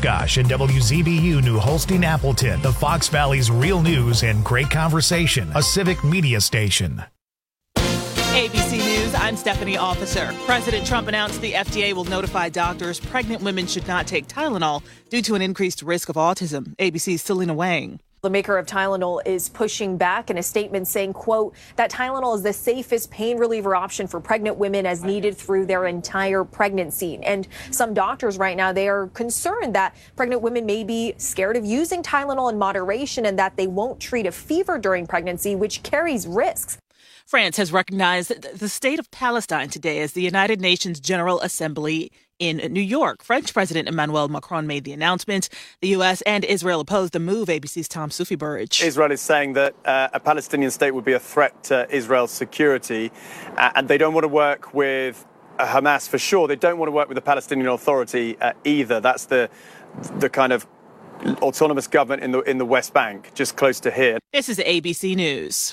Oshkosh and WZBU New Holstein Appleton, the Fox Valley's real news and great conversation, a civic media station. ABC News, I'm Stephanie Officer. President Trump announced the FDA will notify doctors pregnant women should not take Tylenol due to an increased risk of autism. ABC's Selena Wang. The maker of Tylenol is pushing back in a statement saying, quote, that Tylenol is the safest pain reliever option for pregnant women as needed through their entire pregnancy. And some doctors right now, they are concerned that pregnant women may be scared of using Tylenol in moderation and that they won't treat a fever during pregnancy, which carries risks. France has recognized the state of Palestine today as the United Nations General Assembly in New York. French President Emmanuel Macron made the announcement. The U.S. and Israel opposed the move. ABC's Tom Sufi-Burridge. Israel is saying that a Palestinian state would be a threat to Israel's security, and they don't want to work with Hamas for sure. They don't want to work with the Palestinian Authority either. That's the kind of autonomous government in the West Bank, just close to here. This is ABC News.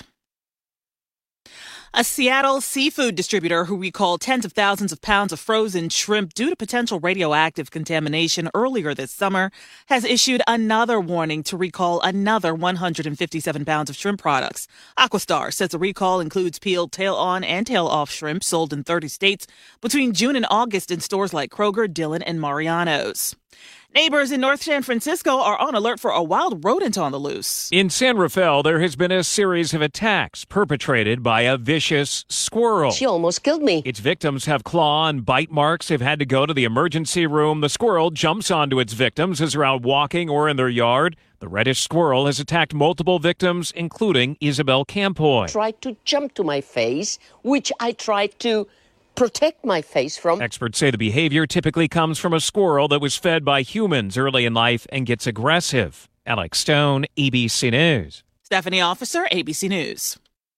A Seattle seafood distributor who recalled tens of thousands of pounds of frozen shrimp due to potential radioactive contamination earlier this summer has issued another warning to recall another 157 pounds of shrimp products. Aquastar says the recall includes peeled tail-on and tail-off shrimp sold in 30 states between June and August in stores like Kroger, Dillon, and Mariano's. Neighbors in North San Francisco are on alert for a wild rodent on the loose. In San Rafael, there has been a series of attacks perpetrated by a vicious squirrel. She almost killed me. Its victims have claw and bite marks, have had to go to the emergency room. The squirrel jumps onto its victims as they're out walking or in their yard. The reddish squirrel has attacked multiple victims, including Isabel Campoy. Tried to jump to my face, which I tried to protect my face from. Experts say the behavior typically comes from a squirrel that was fed by humans early in life and gets aggressive. Alex Stone, ABC News. Stephanie Officer, ABC News.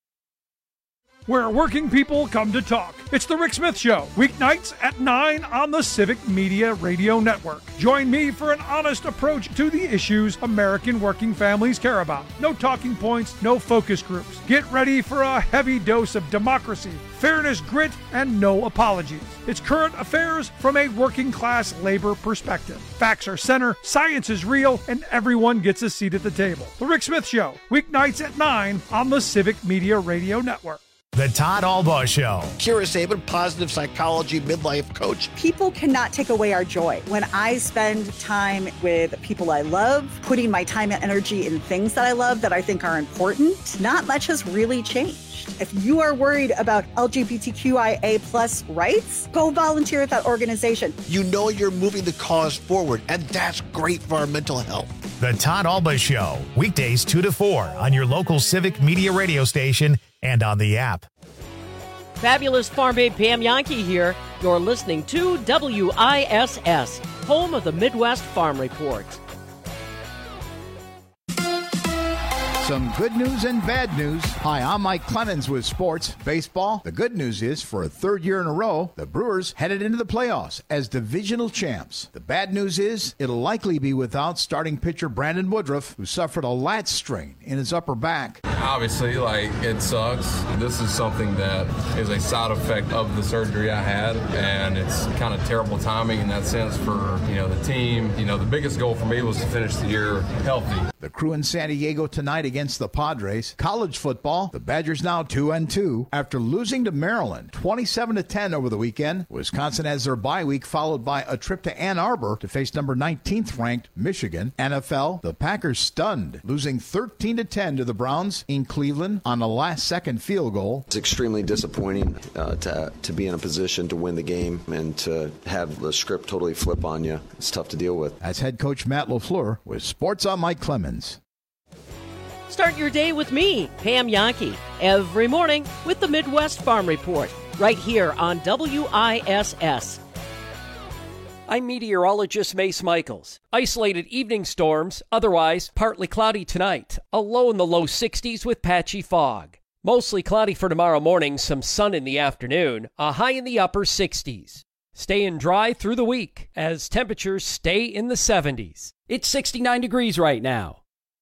Where working people come to talk. It's The Rick Smith Show, weeknights at 9 on the Civic Media Radio Network. Join me for an honest approach to the issues American working families care about. No talking points, no focus groups. Get ready for a heavy dose of democracy, fairness, grit, and no apologies. It's current affairs from a working class labor perspective. Facts are center, science is real, and everyone gets a seat at the table. The Rick Smith Show, weeknights at 9 on the Civic Media Radio Network. The Todd Albaugh Show. Kira Sabin, positive psychology, midlife coach. People cannot take away our joy. When I spend time with people I love, putting my time and energy in things that I love that I think are important, not much has really changed. If you are worried about LGBTQIA plus rights, go volunteer at that organization. You know you're moving the cause forward, and that's great for our mental health. The Todd Albaugh Show, weekdays 2 to 4 on your local Civic Media radio station and on the app. Fabulous Farm Babe Pam Yankee here. You're listening to WISS, home of the Midwest Farm Report. Some good news and bad news. Hi, I'm Mike Clemens with sports. Baseball, the good news is for a third year in a row, the Brewers headed into the playoffs as divisional champs. The bad news is it'll likely be without starting pitcher Brandon Woodruff, who suffered a lat strain in his upper back. Obviously, it sucks. This is something that is a side effect of the surgery I had, and it's kind of terrible timing in that sense for, the team. The biggest goal for me was to finish the year healthy. The Crew in San Diego tonight against the Padres. College football, the Badgers now 2-2 after losing to Maryland 27-10 over the weekend. Wisconsin has their bye week, followed by a trip to Ann Arbor to face number 19th ranked Michigan. NFL, the Packers stunned, losing 13-10 to the Browns in Cleveland on a last-second field goal. It's extremely disappointing to be in a position to win the game and to have the script totally flip on you. It's tough to deal with. That's head coach Matt LaFleur with Sports on Mike Clemens. Start your day with me, Pam Yankee, every morning with the Midwest Farm Report, right here on WISS. I'm meteorologist Mace Michaels. Isolated evening storms, otherwise partly cloudy tonight. A low in the low 60s with patchy fog. Mostly cloudy for tomorrow morning, some sun in the afternoon, a high in the upper 60s. Staying dry through the week as temperatures stay in the 70s. It's 69 degrees right now.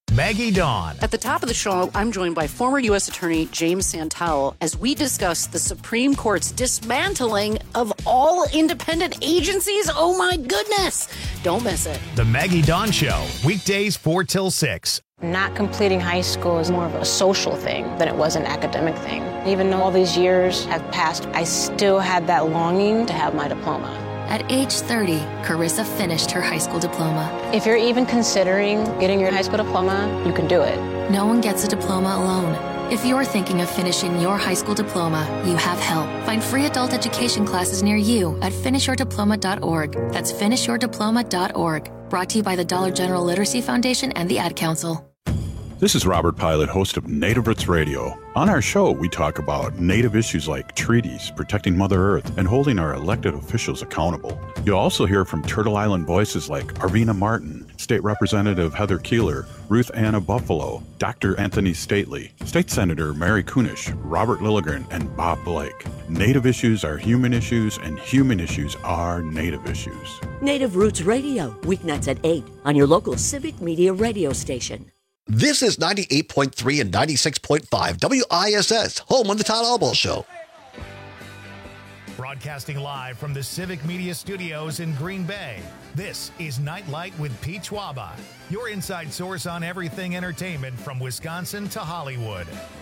Maggie Dawn. At the top of the show, I'm joined by former U.S. Attorney James Santel as we discuss the Supreme Court's dismantling of all independent agencies. Oh, my goodness. Don't miss it. The Maggie Dawn Show, weekdays 4 till 6. Not completing high school is more of a social thing than it was an academic thing. Even though all these years have passed, I still had that longing to have my diploma. At age 30, Carissa finished her high school diploma. If you're even considering getting your high school diploma, you can do it. No one gets a diploma alone. If you're thinking of finishing your high school diploma, you have help. Find free adult education classes near you at finishyourdiploma.org. That's finishyourdiploma.org. Brought to you by the Dollar General Literacy Foundation and the Ad Council. This is Robert Pilot, host of Native Roots Radio. On our show, we talk about Native issues like treaties, protecting Mother Earth, and holding our elected officials accountable. You'll also hear from Turtle Island voices like Arvina Martin, State Representative Heather Keeler, Ruth Anna Buffalo, Dr. Anthony Stately, State Senator Mary Kunish, Robert Lilligren, and Bob Blake. Native issues are human issues, and human issues are Native issues. Native Roots Radio, weeknights at 8 on your local Civic Media radio station. This is 98.3 and 96.5 WISS, home of the Todd Albaugh Show. Broadcasting live from the Civic Media Studios in Green Bay, this is Nightlight with Pete Schwaba, your inside source on everything entertainment from Wisconsin to Hollywood.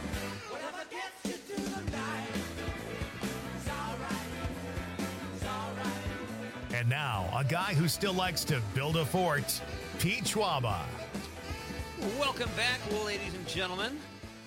And now, a guy who still likes to build a fort, Pete Schwaba. Welcome back, ladies and gentlemen,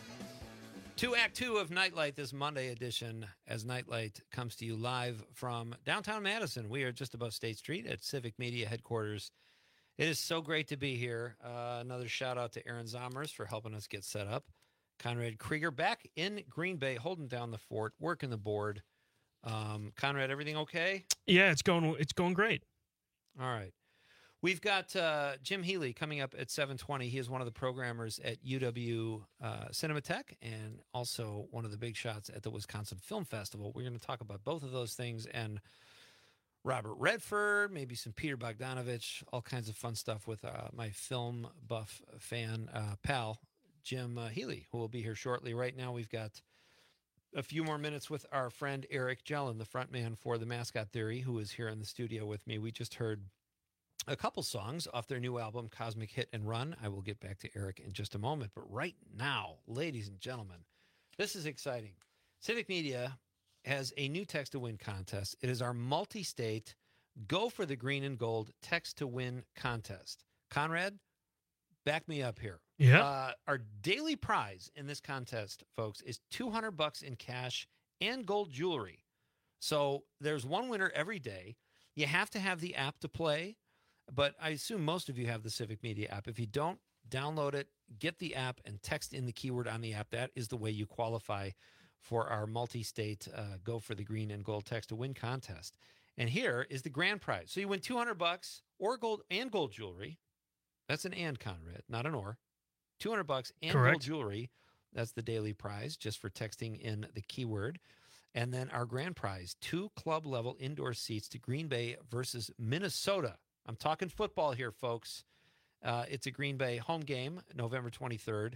to Act 2 of Nightlight, this Monday edition, as Nightlight comes to you live from downtown Madison. We are just above State Street at Civic Media headquarters. It is so great to be here. Another shout out to Aaron Zomers for helping us get set up. Conrad Krieger back in Green Bay, holding down the fort, working the board. Conrad, everything okay? Yeah, it's going great. All right. We've got Jim Healy coming up at 7:20. He is one of the programmers at UW Cinematheque and also one of the big shots at the Wisconsin Film Festival. We're going to talk about both of those things and Robert Redford, maybe some Peter Bogdanovich, all kinds of fun stuff with my film buff fan pal, Jim Healy, who will be here shortly. Right now, we've got a few more minutes with our friend Eric Jellin, the frontman for The Mascot Theory, who is here in the studio with me. We just heard a couple songs off their new album, Cosmic Hit and Run. I will get back to Eric in just a moment. But right now, ladies and gentlemen, this is exciting. Civic Media has a new Text to Win contest. It is our multi-state Go for the Green and Gold Text to Win contest. Conrad, back me up here. Yeah. Our daily prize in this contest, folks, is $200 in cash and gold jewelry. So there's one winner every day. You have to have the app to play. But I assume most of you have the Civic Media app. If you don't, download it, get the app, and text in the keyword on the app. That is the way you qualify for our multi-state Go for the Green and Gold Text to Win contest. And here is the grand prize. So you win $200 or gold and gold jewelry. That's an and, Conrad, not an or. $200 and Correct. Gold jewelry. That's the daily prize just for texting in the keyword. And then our grand prize, 2 club-level indoor seats to Green Bay versus Minnesota. I'm talking football here, folks. It's a Green Bay home game, November 23rd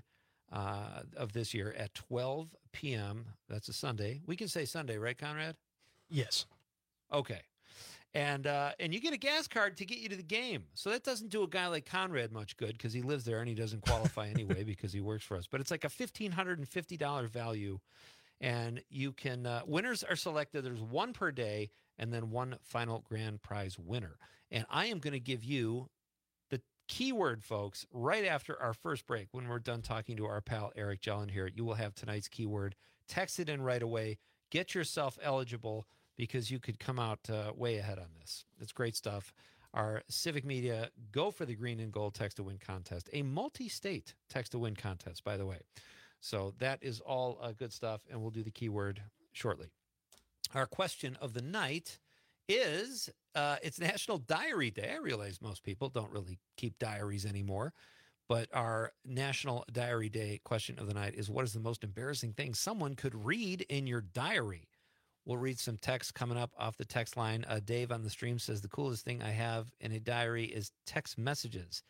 of this year at 12 p.m. That's a Sunday. We can say Sunday, right, Conrad? Yes. Okay. And you get a gas card to get you to the game. So that doesn't do a guy like Conrad much good because he lives there and he doesn't qualify anyway because he works for us. But it's like a $1,550 value. And you can winners are selected. There's one per day and then one final grand prize winner. And I am going to give you the keyword, folks, right after our first break. When we're done talking to our pal Eric Jellin here, you will have tonight's keyword. Text it in right away. Get yourself eligible because you could come out way ahead on this. It's great stuff. Our Civic Media Go for the Green and Gold Text to Win contest, a multi-state text to win contest, by the way. So that is all good stuff, and we'll do the keyword shortly. Our question of the night is, it's National Diary Day. I realize most people don't really keep diaries anymore, but our National Diary Day question of the night is, what is the most embarrassing thing someone could read in your diary? We'll read some text coming up off the text line. Dave on the stream says, the coolest thing I have in a diary is text messages.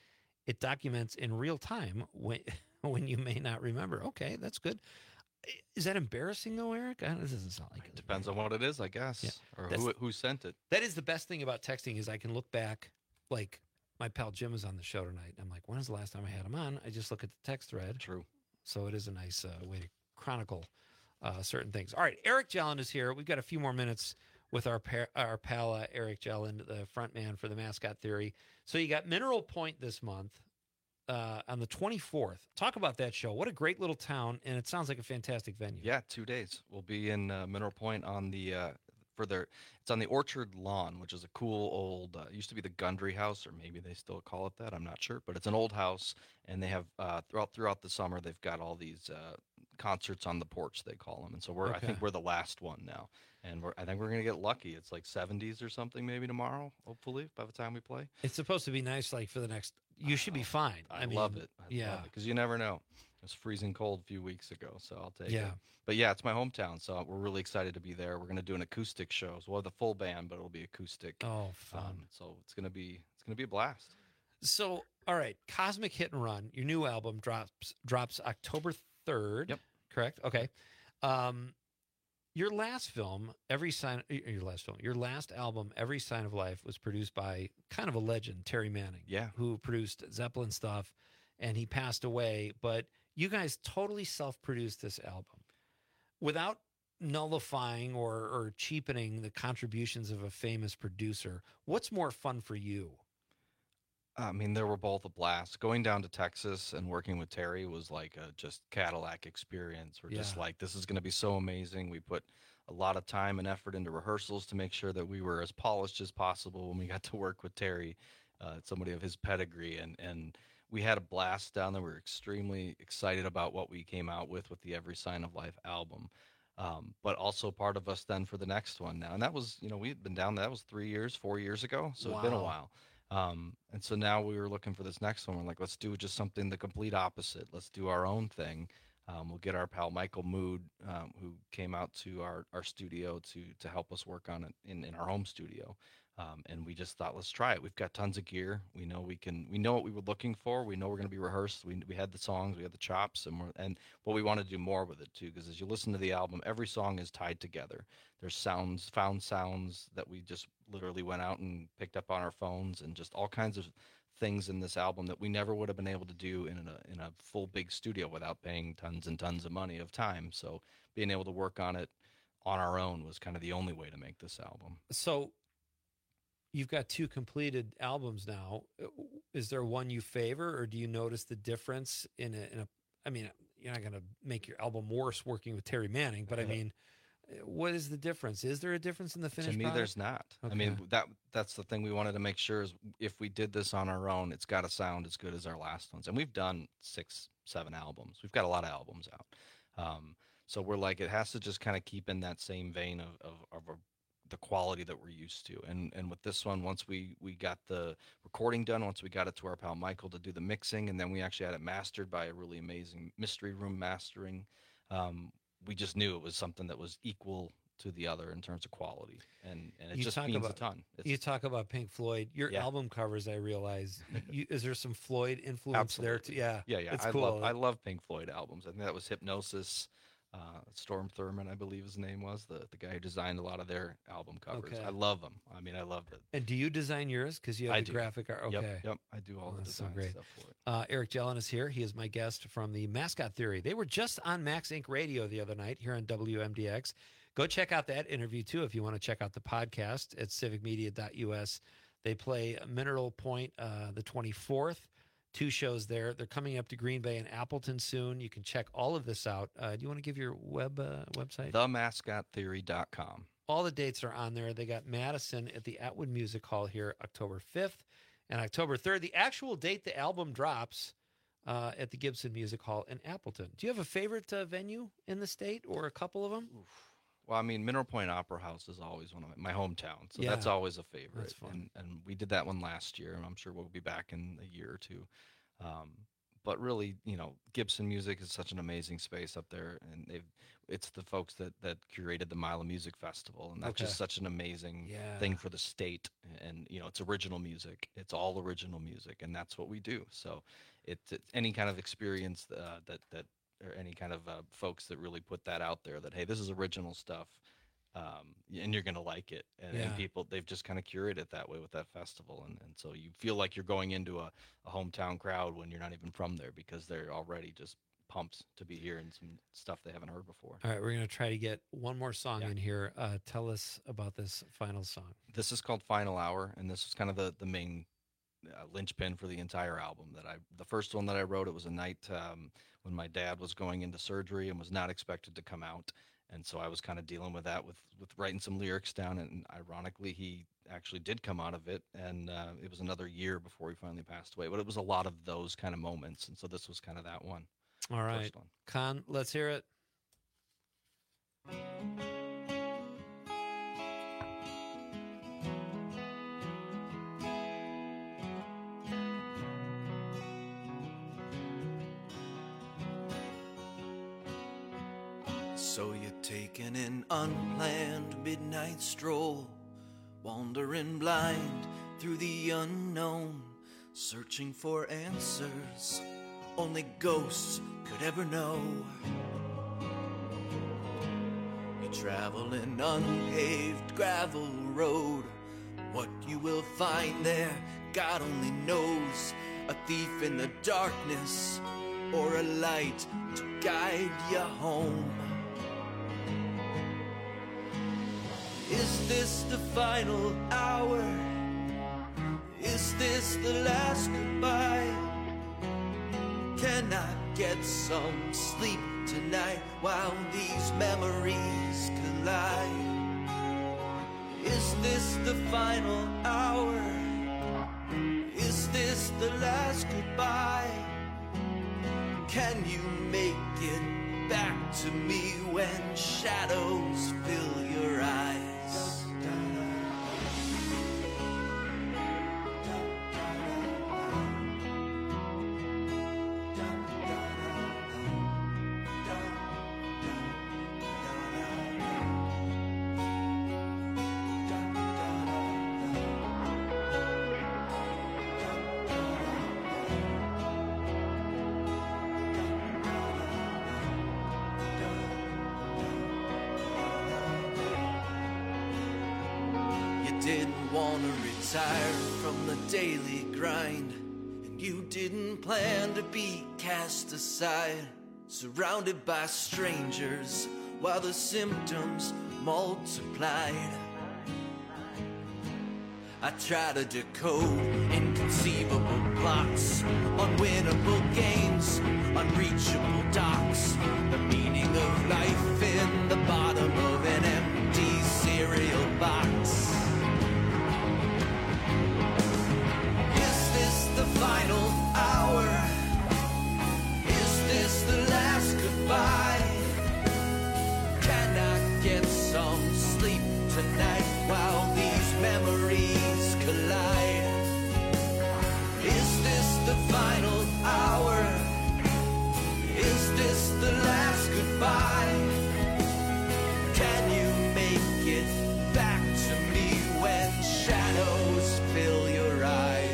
it documents in real time when you may not remember. Okay, that's good. Is that embarrassing though, Eric? This doesn't sound like it. Depends on what it is, I guess, or who sent it. That is the best thing about texting is I can look back. Like my pal Jim is on the show tonight. I'm like, when was the last time I had him on? I just look at the text thread. True. So it is a nice way to chronicle certain things. All right, Eric Jelland is here. We've got a few more minutes with our pal Eric Jelland, the front man for the Mascot Theory. So you got Mineral Point this month. On the 24th. Talk about that show. What a great little town, and it sounds like a fantastic venue. Yeah, 2 days. We'll be in Mineral Point on the it's on the Orchard Lawn, which is a cool old used to be the Gundry House, or maybe they still call it that. I'm not sure, but it's an old house, and they have throughout the summer they've got all these concerts on the porch, they call them, and so I think we're the last one now, and I think we're gonna get lucky. It's like 70s or something maybe tomorrow, hopefully by the time we play. It's supposed to be nice, like for the next. You should be fine. I mean, love it. Yeah, because you never know. It was freezing cold a few weeks ago, so I'll take it. But yeah, it's my hometown, so we're really excited to be there. We're gonna do an acoustic show, so we'll have the full band, but it'll be acoustic. Oh, fun! So it's gonna be a blast. So all right, Cosmic Hit and Run, your new album drops October 3rd. Yep. Correct. Okay. Your last album, Every Sign of Life, was produced by kind of a legend, Terry Manning. Yeah. Who produced Zeppelin stuff, and he passed away. But you guys totally self-produced this album without nullifying or cheapening the contributions of a famous producer. What's more fun for you? I mean, they were both a blast. Going down to Texas and working with Terry was like a just Cadillac experience. We're just like, this is going to be so amazing. We put a lot of time and effort into rehearsals to make sure that we were as polished as possible when we got to work with Terry, somebody of his pedigree. And we had a blast down there. We were extremely excited about what we came out with the Every Sign of Life album. But also part of us then for the next one now. And that was, we'd been down there. That was 4 years ago. So It's been a while. And so now we were looking for this next one. We're like, let's do just something the complete opposite. Let's do our own thing. We'll get our pal Michael Mood, who came out to our studio to help us work on it in our home studio. And we just thought, let's try it. We've got tons of gear. We know what we were looking for. We know we're going to be rehearsed. We had the songs, we had the chops, and what we want to do more with it too, because as you listen to the album, every song is tied together. There's found sounds that we just literally went out and picked up on our phones, and just all kinds of things in this album that we never would have been able to do in a full big studio without paying tons and tons of money of time. So being able to work on it on our own was kind of the only way to make this album. So you've got 2 completed albums now. Is there one you favor, or do you notice the difference in a I mean, you're not going to make your album worse working with Terry Manning, but I mean, what is the difference? Is there a difference in the finished product? There's not. Okay. I mean, that's the thing we wanted to make sure is if we did this on our own, it's got to sound as good as our last ones. And we've done 6, 7 albums. We've got a lot of albums out. So we're like, it has to just kind of keep in that same vein of the quality that we're used to. And with this one, once we got the recording done, once we got it to our pal Michael to do the mixing, and then we actually had it mastered by a really amazing Mystery Room mastering, we just knew it was something that was equal to the other in terms of quality, and it just means a ton. You talk about Pink Floyd. Your album covers, I realize, is there some Floyd influence there too? Yeah. It's cool. I love Pink Floyd albums. I think that was Hypnosis. Storm Thurmond, I believe his name was, the guy who designed a lot of their album covers. Okay. I love them. I mean, I love it. And do you design yours? Because you have the graphic art. Okay. Yep. I do all the design stuff for it. Eric Jelland is here. He is my guest from the Mascot Theory. They were just on Max Inc. Radio the other night here on WMDX. Go check out that interview, too, if you want to check out the podcast at civicmedia.us. They play Mineral Point the 24th. 2 shows there. They're coming up to Green Bay and Appleton soon. You can check all of this out. Do you want to give your website? TheMascotTheory.com. All the dates are on there. They got Madison at the Atwood Music Hall here October 5th and October 3rd. The actual date the album drops at the Gibson Music Hall in Appleton. Do you have a favorite venue in the state or a couple of them? Oof. Well, I mean, Mineral Point Opera House is always one of my hometown, so that's always a favorite. That's fun. And we did that one last year, and I'm sure we'll be back in a year or two. But really, Gibson Music is such an amazing space up there, and it's the folks that curated the Mile of Music Festival, and that's just such an amazing thing for the state. And it's original music. It's all original music, and that's what we do. So it's any kind of experience that or any kind of folks that really put that out there, that hey, this is original stuff. And you're going to like it. And people, they've just kind of curated it that way with that festival. And so you feel like you're going into a hometown crowd when you're not even from there, because they're already just pumped to be hearing some stuff they haven't heard before. All right, we're going to try to get one more song in here. Tell us about this final song. This is called Final Hour, and this was kind of the main linchpin for the entire album. The first one that I wrote, it was a night when my dad was going into surgery and was not expected to come out. And so I was kind of dealing with that, with writing some lyrics down. And ironically, he actually did come out of it. And it was another year before he finally passed away. But it was a lot of those kind of moments. And so this was kind of that one. All right. Con, let's hear it. So you're taking an unplanned midnight stroll, wandering blind through the unknown, searching for answers only ghosts could ever know. You travel an unpaved gravel road. What you will find there, God only knows. A thief in the darkness, or a light to guide you home. Is this the final hour? Is this the last goodbye? Can I get some sleep tonight while these memories collide? Is this the final hour? Is this the last goodbye? Can you make it back to me when shadows fill your eyes? Didn't want to retire from the daily grind, and you didn't plan to be cast aside, surrounded by strangers while the symptoms multiplied. I try to decode inconceivable plots, unwinnable games, unreachable docks, the meaning of life in the bottom of an empty cereal box. The final hour? Is this the last goodbye? Can I get some sleep tonight while these memories collide? Is this the final hour? Is this the last goodbye? Can you make it back to me when shadows fill your eyes?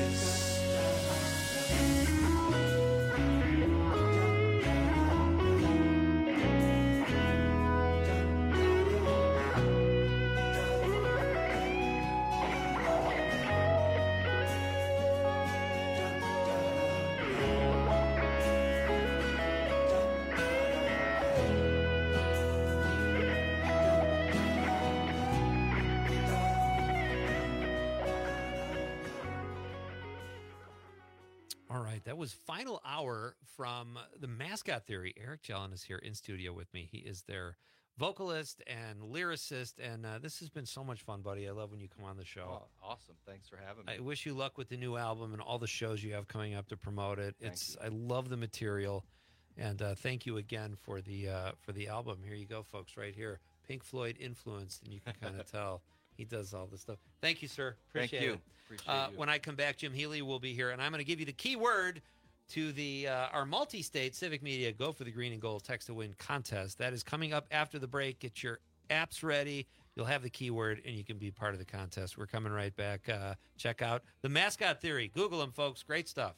That was Final Hour from the Mascot Theory. Eric Jelen is here in studio with me. He is their vocalist and lyricist, and this has been so much fun, buddy. I love when you come on the show. Oh, awesome. Thanks for having me. I wish you luck with the new album and all the shows you have coming up to promote it. I love the material, and thank you again for the album. Here you go, folks, right here. Pink Floyd influenced, and you can kind of tell. He does all this stuff. Thank you, sir. Appreciate it. Appreciate you. When I come back, Jim Healy will be here, and I'm going to give you the key word to the our multi-state Civic Media Go for the Green and Gold Text to Win contest. That is coming up after the break. Get your apps ready. You'll have the keyword, and you can be part of the contest. We're coming right back. Check out The Mascot Theory. Google them, folks. Great stuff.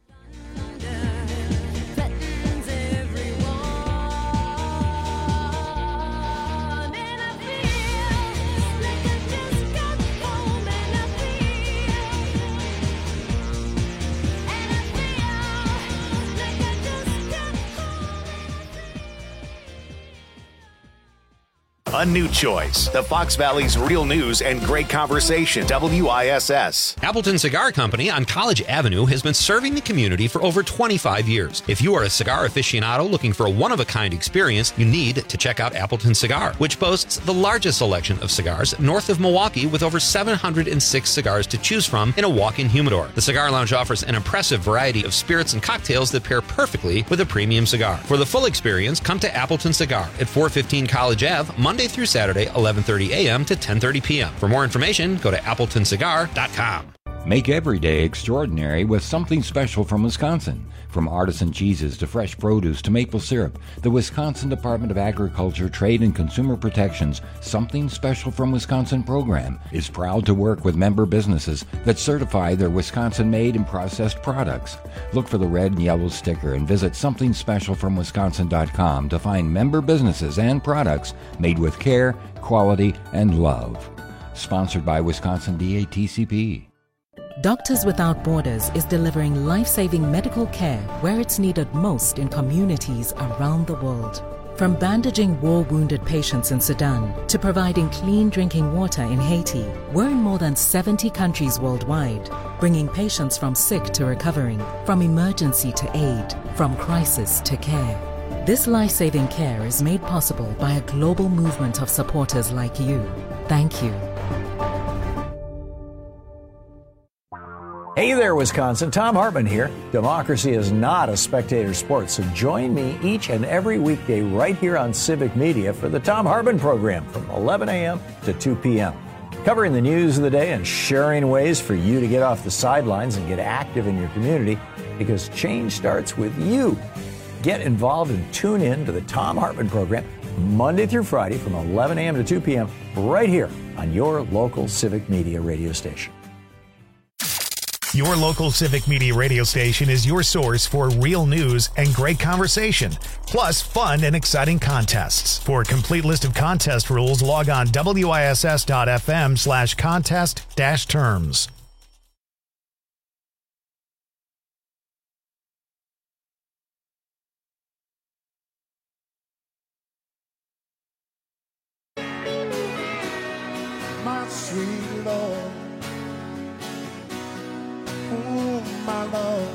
A new choice. The Fox Valley's real news and great conversation. WISS. Appleton Cigar Company on College Avenue has been serving the community for over 25 years. If you are a cigar aficionado looking for a one-of-a-kind experience, you need to check out Appleton Cigar, which boasts the largest selection of cigars north of Milwaukee with over 706 cigars to choose from in a walk-in humidor. The Cigar Lounge offers an impressive variety of spirits and cocktails that pair perfectly with a premium cigar. For the full experience, come to Appleton Cigar at 415 College Ave, Monday through Saturday, 11:30 a.m. to 10:30 p.m. For more information, go to AppletonCigar.com. Make every day extraordinary with something special from Wisconsin. From artisan cheeses to fresh produce to maple syrup, the Wisconsin Department of Agriculture, Trade and Consumer Protection's Something Special from Wisconsin program is proud to work with member businesses that certify their Wisconsin-made and processed products. Look for the red and yellow sticker and visit somethingspecialfromwisconsin.com to find member businesses and products made with care, quality, and love. Sponsored by Wisconsin DATCP. Doctors Without Borders is delivering life-saving medical care where it's needed most in communities around the world. From bandaging war-wounded patients in Sudan to providing clean drinking water in Haiti, we're in more than 70 countries worldwide, bringing patients from sick to recovering, from emergency to aid, from crisis to care. This life-saving care is made possible by a global movement of supporters like you. Thank you. Hey there, Wisconsin. Tom Hartman here. Democracy is not a spectator sport, so join me each and every weekday right here on Civic Media for the Tom Hartman program from 11 a.m. to 2 p.m. Covering the news of the day and sharing ways for you to get off the sidelines and get active in your community, because change starts with you. Get involved and tune in to the Tom Hartman program Monday through Friday from 11 a.m. to 2 p.m. right here on your local Civic Media radio station. Your local Civic Media radio station is your source for real news and great conversation, plus fun and exciting contests. For a complete list of contest rules, log on wiss.fm/contest-terms. My sweet Lord. Oh, my Lord,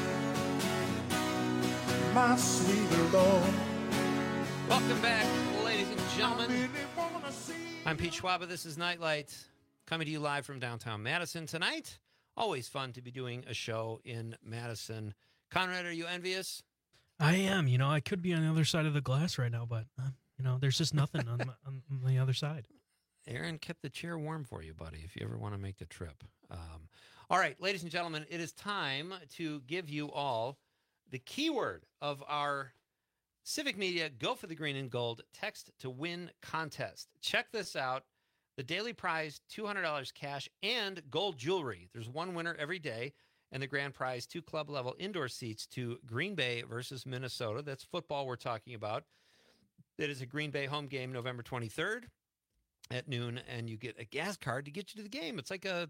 my sweet Lord. Welcome back, ladies and gentlemen. I'm Pete Schwaba. This is Nightlight, coming to you live from downtown Madison tonight. Always fun to be doing a show in Madison. Conrad, are you envious? I am. You know, I could be on the other side of the glass right now, but, you know, there's just nothing on the other side. Aaron kept the chair warm for you, buddy, if you ever want to make the trip. All right, ladies and gentlemen, it is time to give you all the keyword of our Civic Media Go for the Green and Gold Text to Win contest. Check this out. The daily prize, $200 cash and gold jewelry. There's one winner every day, and the grand prize, 2 club-level indoor seats to Green Bay versus Minnesota. That's football we're talking about. That is a Green Bay home game November 23rd. At noon, and you get a gas card to get you to the game. It's like a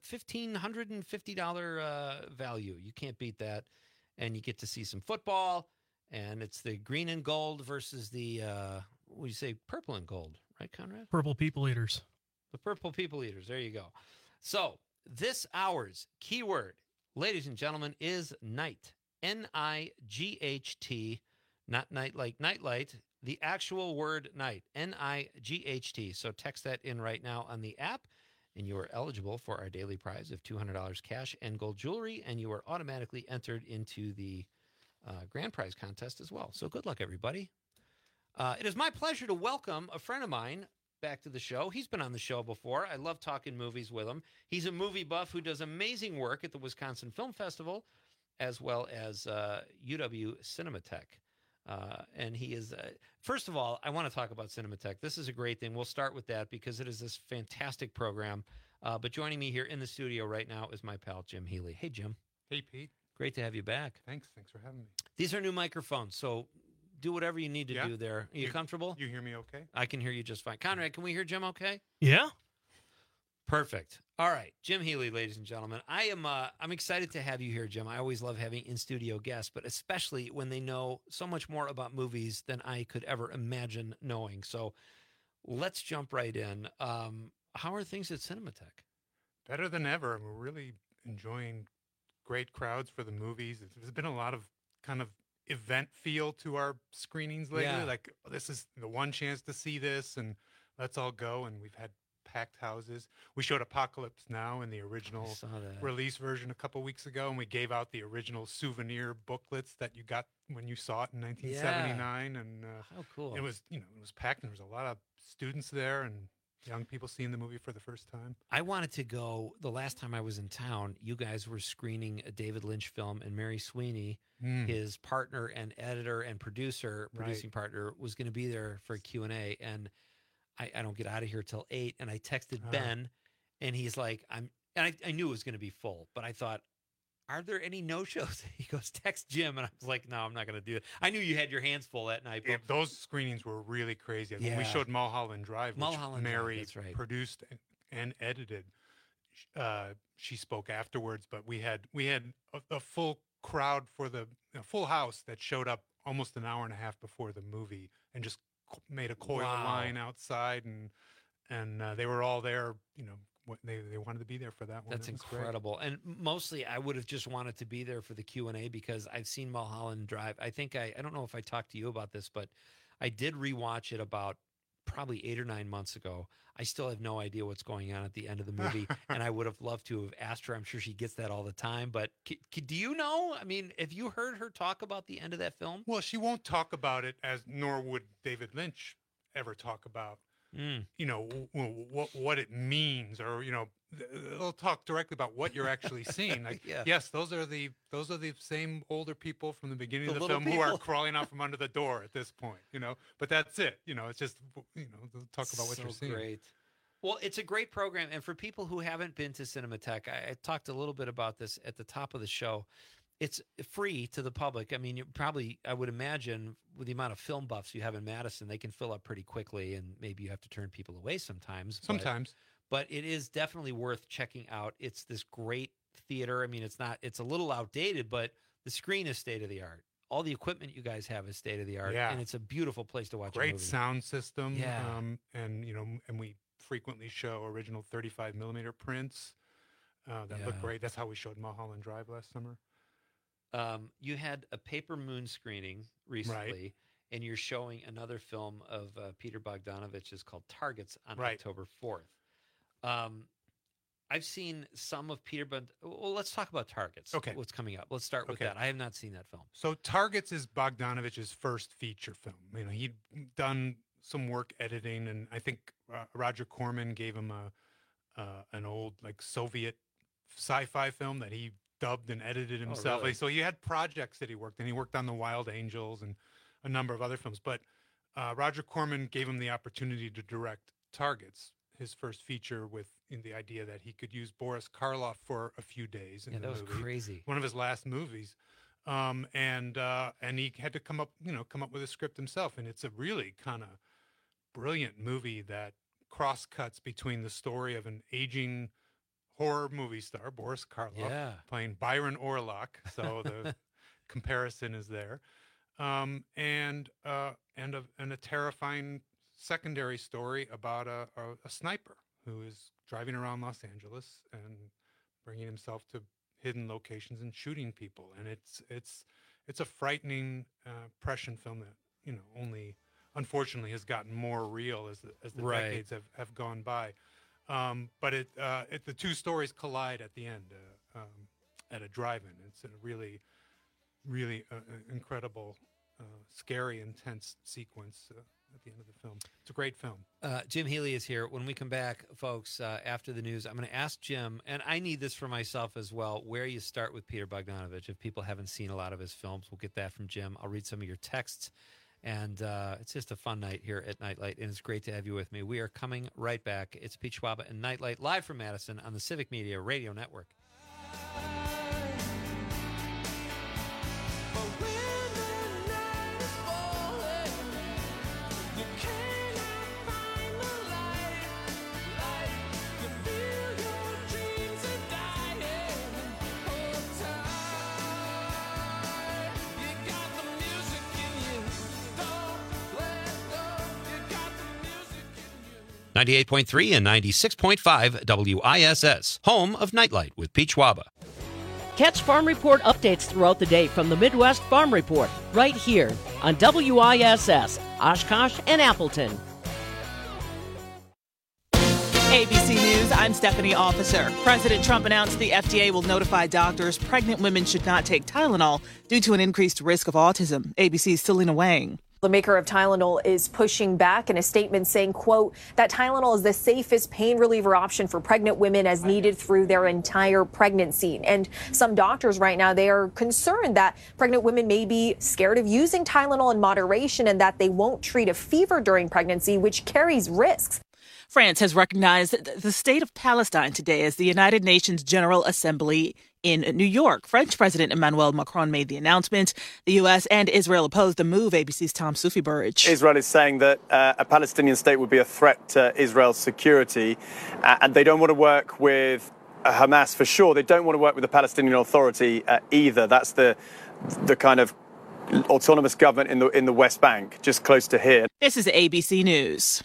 $1,550 value. You can't beat that. And you get to see some football, and it's the green and gold versus the, what do you say, purple and gold, right, Conrad? Purple People Eaters. The Purple People Eaters. There you go. So this hour's keyword, ladies and gentlemen, is night. N-I-G-H-T, not night like nightlight. The actual word night, N-I-G-H-T. So text that in right now on the app, and you are eligible for our daily prize of $200 cash and gold jewelry, and you are automatically entered into the grand prize contest as well. So good luck, everybody. It is my pleasure to welcome a friend of mine back to the show. He's been on the show before. I love talking movies with him. He's a movie buff who does amazing work at the Wisconsin Film Festival, as well as UW Cinematheque. And he is, first of all, I want to talk about Cinematheque. This is a great thing. We'll start with that because it is this fantastic program. But joining me here in the studio right now is my pal, Jim Healy. Hey, Jim. Hey, Pete. Great to have you back. Thanks for having me. These are new microphones, so do whatever you need to do there. Are you comfortable? You hear me okay? I can hear you just fine. Conrad, can we hear Jim okay? Yeah. Perfect. All right, Jim Healy, ladies and gentlemen. I'm excited to have you here, Jim. I always love having in-studio guests, but especially when they know so much more about movies than I could ever imagine knowing. So let's jump right in. How are things at Cinematheque? Better than ever. And we're really enjoying great crowds for the movies. There's been a lot of kind of event feel to our screenings lately. Yeah. Like, this is the one chance to see this, and let's all go. And we've had packed houses. We showed Apocalypse Now in the original release version a couple weeks ago, and we gave out the original souvenir booklets that you got when you saw it in 1979. And how cool! It was packed, and there was a lot of students there and young people seeing the movie for the first time. I wanted to go. The last time I was in town, you guys were screening a David Lynch film, and Mary Sweeney, his partner and editor and producing partner, was going to be there for a Q&A, and I don't get out of here till 8, and I texted Ben, and he's like, I knew it was going to be full, but I thought, are there any no-shows? He goes, text Jim, and I was like, no, I'm not going to do it. I knew you had your hands full that night. But those screenings were really crazy. When we showed Mulholland Drive, which Mary produced and edited, she spoke afterwards, but we had a full crowd for the full house that showed up almost an hour and a half before the movie and just made a coil line outside, and they were all there. They wanted to be there for that one. That's incredible. And mostly, I would have just wanted to be there for the Q&A because I've seen Mulholland Drive. I think I don't know if I talked to you about this, but I did rewatch it about probably 8 or 9 months ago. I still have no idea what's going on at the end of the movie, and I would have loved to have asked her. I'm sure she gets that all the time, but do you know? I mean, have you heard her talk about the end of that film? Well, she won't talk about it, nor would David Lynch ever talk about, what it means, or they'll talk directly about what you're actually seeing. Like, yes, those are the same older people from the beginning of the film who are crawling out from under the door at this point. But that's it. It's just talk about what you're seeing. Great. Well, it's a great program, and for people who haven't been to Cinematheque, I talked a little bit about this at the top of the show. It's free to the public. I mean, I would imagine, with the amount of film buffs you have in Madison, they can fill up pretty quickly, and maybe you have to turn people away sometimes. But it is definitely worth checking out. It's this great theater. I mean, it's a little outdated, but the screen is state of the art. All the equipment you guys have is state of the art, and it's a beautiful place to watch a movie. Great sound system. And we frequently show original 35 millimeter prints that look great. That's how we showed Mulholland Drive last summer. You had a Paper Moon screening recently, and you're showing another film of Peter Bogdanovich's called Targets on October 4th. I've seen some of well, let's talk about Targets. Okay. What's coming up? Let's start with that. I have not seen that film. So Targets is Bogdanovich's first feature film. He'd done some work editing, and I think Roger Corman gave him an old Soviet sci-fi film that he dubbed and edited himself. Really? So he had projects that he worked on. He worked on The Wild Angels and a number of other films. But Roger Corman gave him the opportunity to direct Targets, his first feature, in the idea that he could use Boris Karloff for a few days in the movie. That was crazy. One of his last movies. And he had to come up with a script himself. And it's a really kind of brilliant movie that cross-cuts between the story of an aging horror movie star, Boris Karloff, playing Byron Orlock. So the comparison is there. And a terrifying secondary story about a sniper who is driving around Los Angeles and bringing himself to hidden locations and shooting people. And it's a frightening, prescient film that only unfortunately has gotten more real as the decades have gone by. But the two stories collide at the end at a drive-in. It's a really, really incredible, scary, intense sequence. at the end of the film. It's a great film. Jim Healy is here. When we come back, folks, after the news, I'm going to ask Jim, and I need this for myself as well, where you start with Peter Bogdanovich. If people haven't seen a lot of his films, we'll get that from Jim. I'll read some of your texts, and it's just a fun night here at Nightlight, and it's great to have you with me. We are coming right back. It's Pete Schwaba and Nightlight, live from Madison on the Civic Media Radio Network. .3 and 96.5 WISS, home of Nightlight with Pete Schwaba. Catch Farm Report updates throughout the day from the Midwest Farm Report, right here on WISS, Oshkosh and Appleton. ABC News, I'm Stephanie Officer. President Trump announced the FDA will notify doctors pregnant women should not take Tylenol due to an increased risk of autism. ABC's Selena Wang. The maker of Tylenol is pushing back in a statement saying, quote, that Tylenol is the safest pain reliever option for pregnant women as needed through their entire pregnancy. And some doctors right now, they are concerned that pregnant women may be scared of using Tylenol in moderation and that they won't treat a fever during pregnancy, which carries risks. France has recognized the state of Palestine today as the United Nations General Assembly in New York. French President Emmanuel Macron made the announcement. The U.S. and Israel opposed the move. ABC's Tom Sufi-Burridge. Israel is saying that a Palestinian state would be a threat to Israel's security, and they don't want to work with Hamas for sure. They don't want to work with the Palestinian Authority either. That's the kind of autonomous government in the West Bank, just close to here. This is ABC News.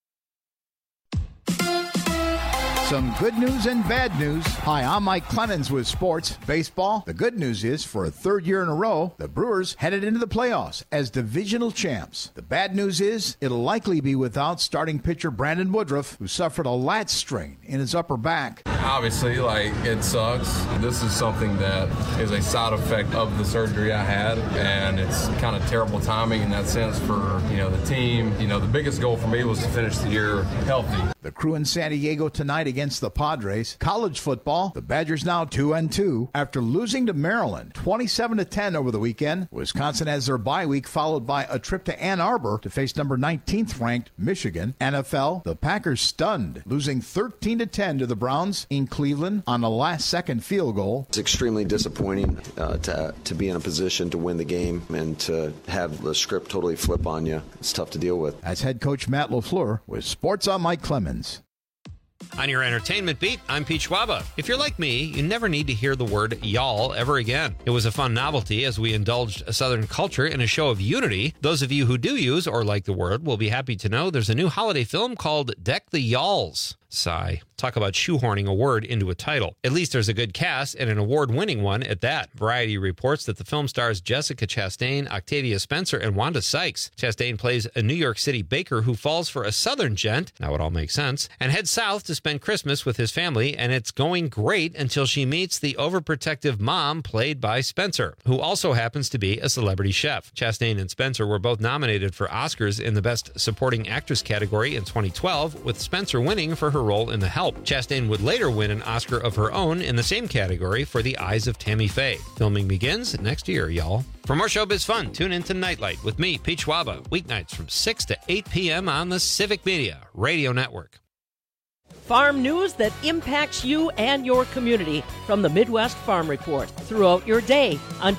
Some good news and bad news. Hi, I'm Mike Clemens with sports. Baseball. The good news is, for a third year in a row, the Brewers headed into the playoffs as divisional champs. The bad news is, it'll likely be without starting pitcher Brandon Woodruff, who suffered a lat strain in his upper back. Obviously, it sucks. This is something that is a side effect of the surgery I had, and it's kind of terrible timing in that sense for, the team. The biggest goal for me was to finish the year healthy. The Crew in San Diego tonight against the Padres. College football, the Badgers now 2-2 after losing to Maryland 27-10 over the weekend. Wisconsin has their bye week, followed by a trip to Ann Arbor to face number 19th ranked Michigan. NFL, the Packers stunned, losing 13-10 to the Browns in Cleveland on a last-second field goal. It's extremely disappointing to be in a position to win the game and to have the script totally flip on you. It's tough to deal with. As head coach Matt LaFleur with Sports on Mike Clemens. On your entertainment beat, I'm Pete Schwaba. If you're like me, you never need to hear the word y'all ever again. It was a fun novelty as we indulged a Southern culture in a show of unity. Those of you who do use or like the word will be happy to know there's a new holiday film called Deck the Y'alls. Sigh. Talk about shoehorning a word into a title. At least there's a good cast and an award-winning one at that. Variety reports that the film stars Jessica Chastain, Octavia Spencer, and Wanda Sykes. Chastain plays a New York City baker who falls for a Southern gent, now it all makes sense, and heads south to spend Christmas with his family, and it's going great until she meets the overprotective mom played by Spencer, who also happens to be a celebrity chef. Chastain and Spencer were both nominated for Oscars in the Best Supporting Actress category in 2012, with Spencer winning for her role in The Help. Chastain would later win an Oscar of her own in the same category for The Eyes of Tammy Faye. Filming begins next year, y'all. For more showbiz fun, tune in to Nightlight with me, Pete Schwaba, weeknights from 6 to 8 p.m. on the Civic Media Radio Network. Farm news that impacts you and your community from the Midwest Farm Report throughout your day on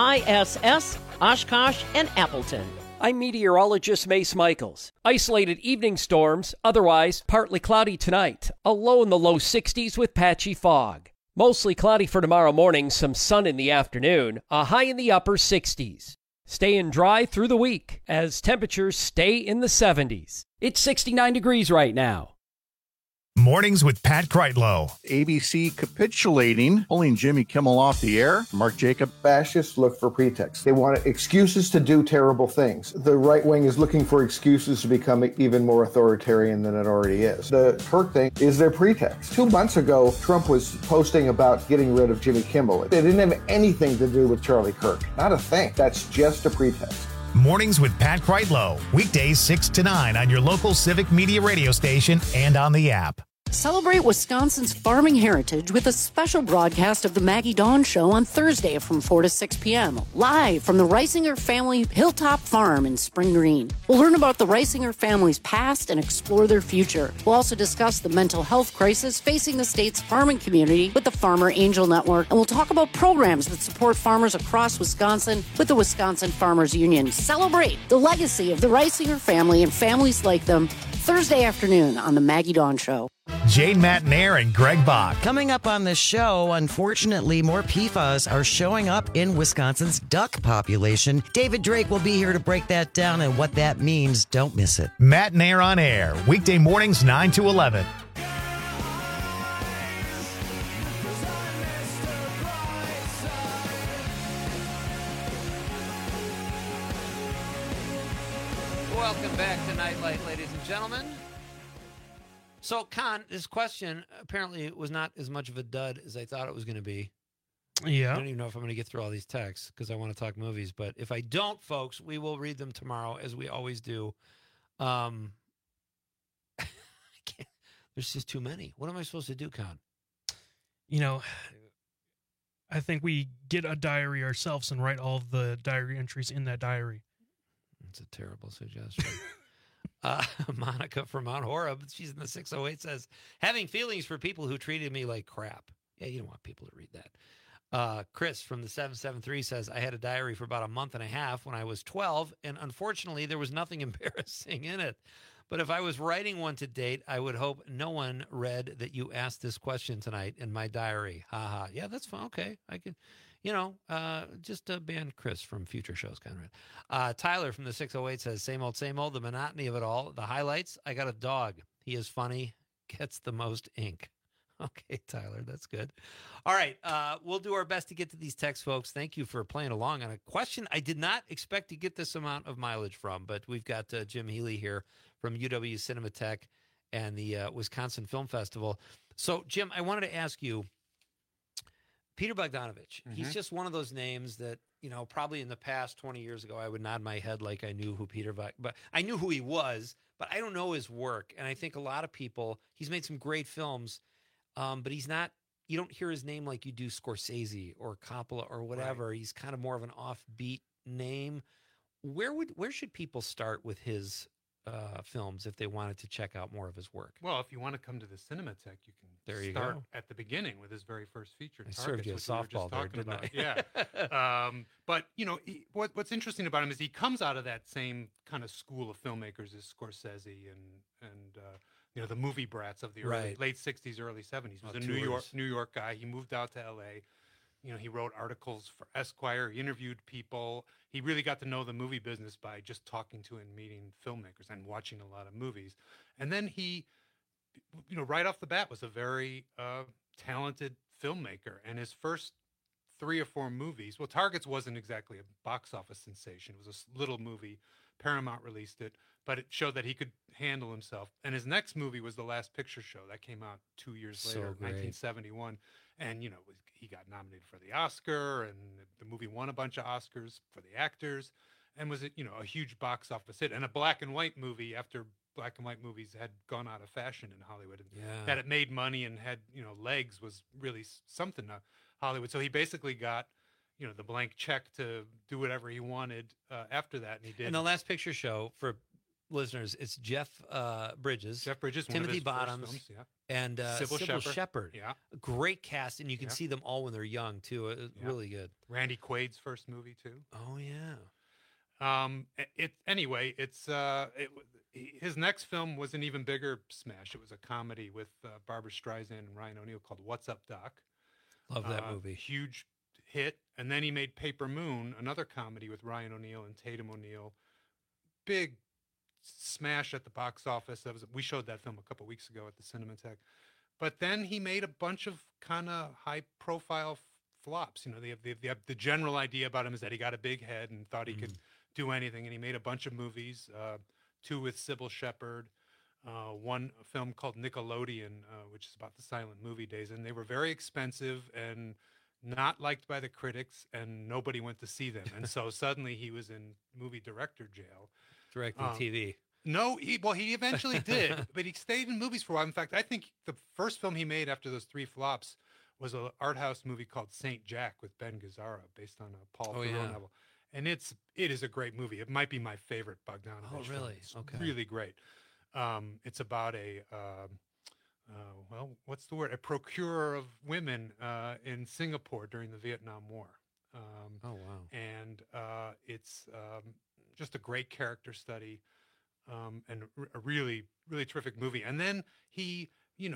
WISS, Oshkosh, and Appleton. I'm meteorologist Mace Michaels. Isolated evening storms, otherwise partly cloudy tonight. A low in the low 60s with patchy fog. Mostly cloudy for tomorrow morning, some sun in the afternoon, a high in the upper 60s. Staying dry through the week as temperatures stay in the 70s. It's 69 degrees right now. Mornings with Pat Kreitlow. ABC capitulating, pulling Jimmy Kimmel off the air. Mark Jacob. Fascists look for pretexts. They want excuses to do terrible things. The right wing is looking for excuses to become even more authoritarian than it already is. The Kirk thing is their pretext. 2 months ago, Trump was posting about getting rid of Jimmy Kimmel. It didn't have anything to do with Charlie Kirk. Not a thing. That's just a pretext. Mornings with Pat Kreitlow. Weekdays 6 to 9 on your local Civic Media radio station and on the app. Celebrate Wisconsin's farming heritage with a special broadcast of the Maggie Dawn Show on Thursday from 4 to 6 p.m. live from the Reisinger family Hilltop Farm in Spring Green. We'll learn about the Reisinger family's past and explore their future. We'll also discuss the mental health crisis facing the state's farming community with the Farmer Angel Network, and we'll talk about programs that support farmers across Wisconsin with the Wisconsin Farmers Union. Celebrate the legacy of the Reisinger family and families like them Thursday afternoon on the Maggie Dawn Show. Jane Matnair and Greg Bach. Coming up on the show, unfortunately, more PFAS are showing up in Wisconsin's duck population. David Drake will be here to break that down and what that means. Don't miss it. Matnair on air, weekday mornings 9 to 11. Welcome back to Nightlight, ladies and gentlemen. So, Con, this question apparently was not as much of a dud as I thought it was going to be. Yeah. I don't even know if I'm going to get through all these texts because I want to talk movies. But if I don't, folks, we will read them tomorrow, as we always do. I can't, there's just too many. What am I supposed to do, Con? You know, I think we get a diary ourselves and write all of the diary entries in that diary. It's a terrible suggestion. Monica from Mount Horeb, she's in the 608, says, having feelings for people who treated me like crap. Yeah, you don't want people to read that. Chris from the 773 says, I had a diary for about a month and a half when I was 12, and unfortunately there was nothing embarrassing in it. But if I was writing one to date, I would hope no one read that you asked this question tonight in my diary. Ha. Yeah, that's fine. Okay. I could, just ban Chris from future shows, Conrad. Tyler from the 608 says, same old, the monotony of it all. The highlights, I got a dog. He is funny, gets the most ink. Okay, Tyler, that's good. All right, we'll do our best to get to these texts, folks. Thank you for playing along on a question I did not expect to get this amount of mileage from, but we've got Jim Healy here from UW Cinematheque and the Wisconsin Film Festival. So, Jim, I wanted to ask you, Peter Bogdanovich, he's just one of those names that, probably in the past 20 years ago, I would nod my head like I knew who but I knew who he was, but I don't know his work. And I think a lot of people, he's made some great films, but he's not, you don't hear his name like you do Scorsese or Coppola or whatever. Right. He's kind of more of an offbeat name. Where should people start with his films if they wanted to check out more of his work? Well, if you want to come to the Cinematheque, you can start at the beginning with his very first feature, I served you a softball there, didn't I? Yeah. But, what's interesting about him is he comes out of that same kind of school of filmmakers as Scorsese and the movie brats of the late 60s, early 70s. He was a New York guy. He moved out to L.A., he wrote articles for Esquire. He interviewed people. He really got to know the movie business by just talking to and meeting filmmakers and watching a lot of movies. And then he, right off the bat was a very talented filmmaker. And his first 3 or 4 movies, well, Targets wasn't exactly a box office sensation. It was a little movie. Paramount released it, but it showed that he could handle himself. And his next movie was The Last Picture Show. That came out 2 years later, 1971. And, he got nominated for the Oscar, and the movie won a bunch of Oscars for the actors, and was, a huge box office hit. And a black and white movie after black and white movies had gone out of fashion in Hollywood. That it made money and had, legs was really something to Hollywood. So he basically got, the blank check to do whatever he wanted after that, and he did. And The Last Picture Show, for listeners, it's Jeff Bridges, Timothy Bottoms, and Sybil Shepherd. Yeah, great cast, and you can see them all when they're young too. Really good. Randy Quaid's first movie too. Oh yeah. His next film was an even bigger smash. It was a comedy with Barbra Streisand and Ryan O'Neal called What's Up, Doc? Love that movie. Huge hit. And then he made Paper Moon, another comedy with Ryan O'Neal and Tatum O'Neal. Big smash at the box office. We showed that film a couple weeks ago at the Cinematheque. But then he made a bunch of kind of high-profile flops. The general idea about him is that he got a big head and thought he could do anything, and he made a bunch of movies, 2 with Sybil Shepherd, one film called Nickelodeon, which is about the silent movie days, and they were very expensive and not liked by the critics, and nobody went to see them. And so suddenly he was in movie director jail. Directing TV. No, he eventually did, but he stayed in movies for a while. In fact, I think the first film he made after those 3 flops was an art house movie called Saint Jack with Ben Gazzara, based on a Paul Theroux novel. And it is a great movie. It might be my favorite Bogdanovich. Oh, really? It's Okay. really great. It's about a what's the word? A procurer of women in Singapore during the Vietnam War. Oh, wow. And it's just a great character study, and a really, really terrific movie. And then he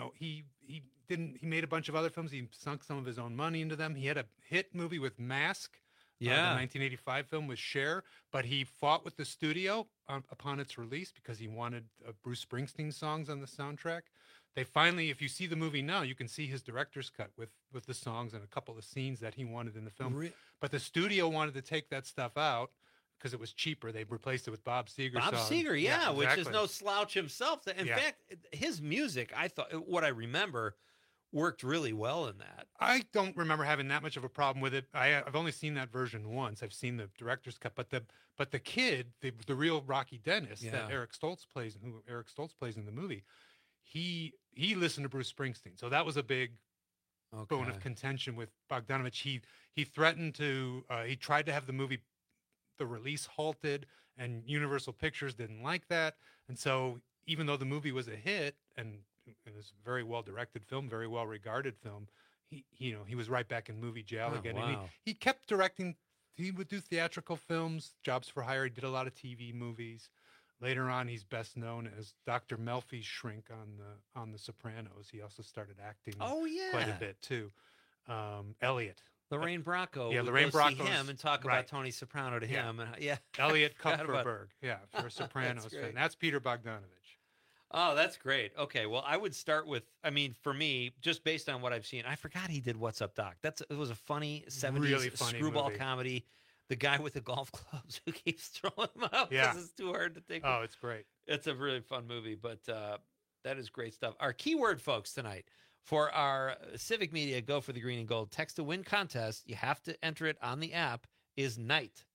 made a bunch of other films. He sunk some of his own money into them. He had a hit movie with Mask. The 1985 film with Cher, but he fought with the studio upon its release because he wanted Bruce Springsteen songs on the soundtrack. They finally, if you see the movie now, you can see his director's cut with the songs and a couple of scenes that he wanted in the film. But the studio wanted to take that stuff out because it was cheaper. They replaced it with Bob Seger songs. Bob Seger, yeah, exactly. which is no slouch himself. In fact, his music, I thought, what I remember, worked really well in that. I don't remember having that much of a problem with it. I've only seen that version once. I've seen the director's cut, but the kid, the real Rocky Dennis that Eric Stoltz plays in the movie, he listened to Bruce Springsteen. So that was a big bone of contention with Bogdanovich. He threatened to he tried to have the release halted, and Universal Pictures didn't like that. And so even though the movie was a hit and it was a very well directed film, very well regarded film, he was right back in movie jail again. Wow. And he kept directing. He would do theatrical films, jobs for hire. He did a lot of TV movies. Later on, he's best known as Dr. Melfi's shrink on the Sopranos. He also started acting quite a bit too. Elliot. Lorraine Bracco. Yeah, would Lorraine go Bracco. see him and talk about Tony Soprano to him. And, Elliot Forgot about- Kupferberg. Yeah, for a Sopranos That's fan. great. That's Peter Bogdanovich. Oh, that's great. Okay, well, I would start with, for me, just based on what I've seen, I forgot he did What's Up, Doc. It was a funny 70s Really funny screwball movie. comedy. The guy with the golf clubs who keeps throwing them out because it's too hard to take. Oh, it's great. It's a really fun movie, but that is great stuff. Our keyword, folks, tonight for our Civic Media Go for the Green and Gold text to win contest, you have to enter it on the app, is NIGHT,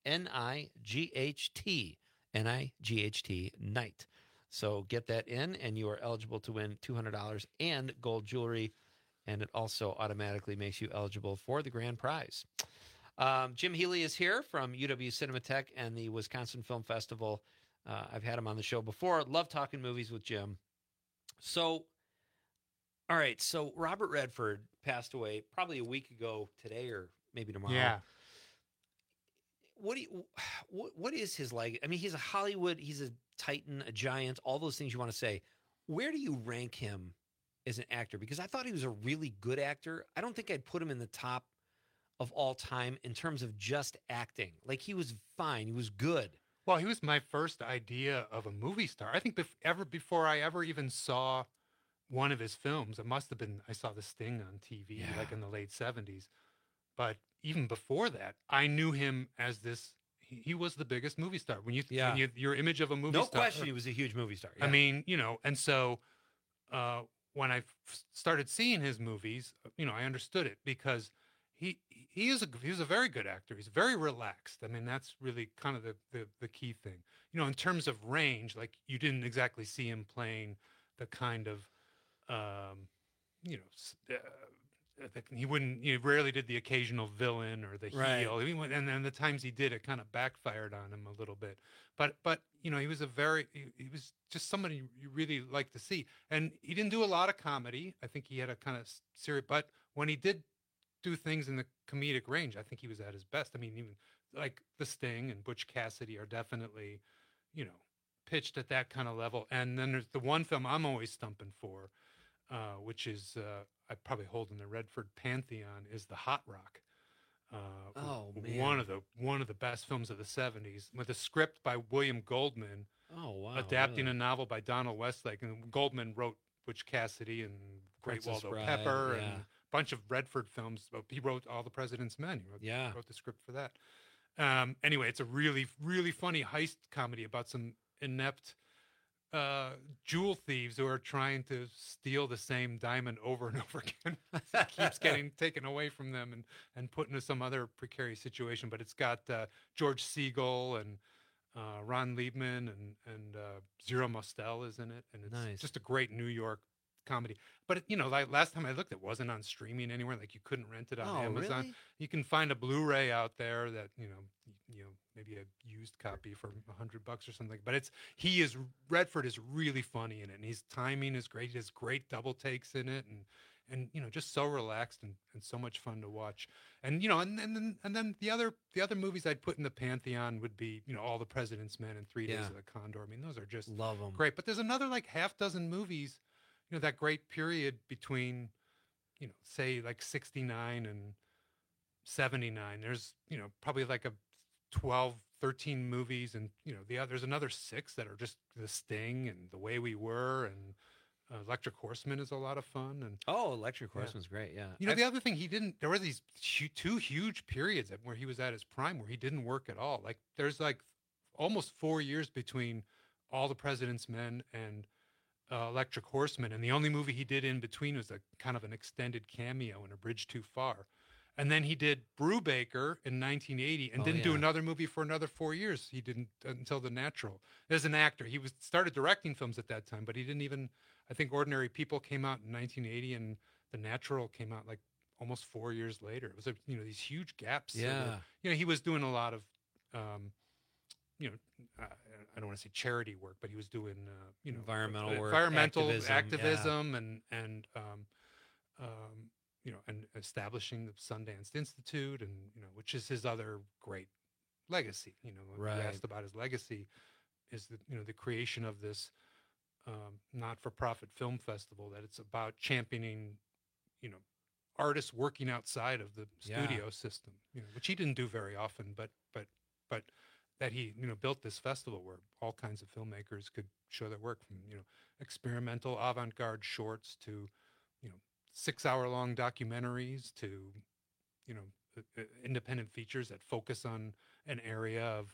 N-I-G-H-T, N-I-G-H-T, NIGHT. So get that in, and you are eligible to win $200 and gold jewelry, and it also automatically makes you eligible for the grand prize. Jim Healy is here from UW Cinematheque and the Wisconsin Film Festival. I've had him on the show before. Love talking movies with Jim. So, all right. So Robert Redford passed away probably a week ago today, or maybe tomorrow. Yeah. What is his like? I mean, he's a Hollywood. He's a titan, a giant. All those things you want to say. Where do you rank him as an actor? Because I thought he was a really good actor. I don't think I'd put him in the top of all time in terms of just acting. Like, he was fine. He was good. Well, he was my first idea of a movie star. I think before I ever even saw one of his films, it must have been, I saw The Sting on TV like in the late 70s. But even before that, I knew him as this, he was the biggest movie star. When your image of a movie star. No question he was a huge movie star. Yeah. I mean, and so when I started seeing his movies, I understood it because he was a very good actor. He's very relaxed. I mean, that's really kind of the key thing. In terms of range, like, you didn't exactly see him playing the kind of, he rarely did the occasional villain or the heel. And then the times he did, it kind of backfired on him a little bit. But he was he was just somebody you really like to see. And he didn't do a lot of comedy. I think he had a kind of serious, but when he did do things in the comedic range, I think he was at his best. I mean, even like The Sting and Butch Cassidy are definitely, pitched at that kind of level. And then there's the one film I'm always stumping for, which is I probably hold in the Redford pantheon, is The Hot Rock. Man. One of the best films of the 70s, with a script by William Goldman. Oh, wow. Adapting a novel by Donald Westlake, and Goldman wrote Butch Cassidy and Great Princess Waldo Bride, Pepper and yeah. a bunch of Redford films. He wrote All the President's Men. He wrote the script for that. Anyway, it's a really, really funny heist comedy about some inept jewel thieves who are trying to steal the same diamond over and over again. It keeps getting taken away from them and put into some other precarious situation. But it's got George Segal and Ron Liebman and Zero Mostel is in it, and it's just a great New York comedy. But like last time I looked, it wasn't on streaming anywhere. Like you couldn't rent it on Amazon. Really? You can find a Blu-ray out there that maybe a used copy for $100 or something. But Redford is really funny in it, and his timing is great. He has great double takes in it, and just so relaxed and so much fun to watch. And and then the other movies I'd put in the pantheon would be All the President's Men and 3 Days of the Condor. I mean, those are just love them. Great. But there's another like half dozen movies, that great period between say like 69 and 79. There's probably like a 12, 13 movies, and there's another 6 that are just The Sting and The Way We Were, and Electric Horseman is a lot of fun. And Electric Horseman's great. Yeah. The other thing there were these 2 huge periods where he was at his prime where he didn't work at all. Like there's like almost 4 years between All the President's Men and Electric Horseman, and the only movie he did in between was a kind of an extended cameo in A Bridge Too Far. And then he did Brubaker in 1980 and didn't do another movie for another 4 years. He didn't until The Natural. As an actor, he started directing films at that time, but he didn't even. I think Ordinary People came out in 1980, and The Natural came out like almost 4 years later. It was these huge gaps. Yeah. He was doing a lot of. I don't want to say charity work, but he was doing environmental work, activism, and establishing the Sundance Institute, and which is his other great legacy. Right. You asked about his legacy, is the creation of this not-for-profit film festival, that it's about championing artists working outside of the studio system, which he didn't do very often, but that he built this festival where all kinds of filmmakers could show their work, from experimental avant-garde shorts to 6-hour-long documentaries to independent features that focus on an area of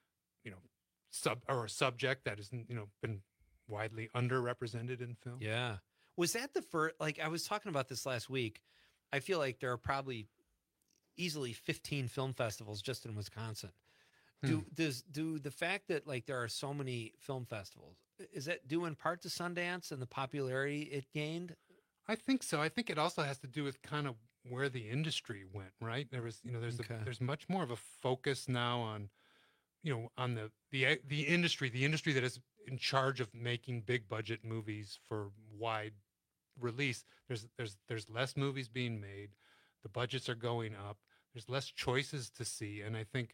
a subject that has been widely underrepresented in film. Yeah. Was that the first? Like I was talking about this last week. I feel like there are probably easily 15 film festivals just in Wisconsin. Do the fact that like there are so many film festivals, is that due in part to Sundance and the popularity it gained? I think so. I think it also has to do with kind of where the industry went, right? There was, there's much more of a focus now on, on the industry that is in charge of making big budget movies for wide release. There's less movies being made. The budgets are going up. There's less choices to see, and I think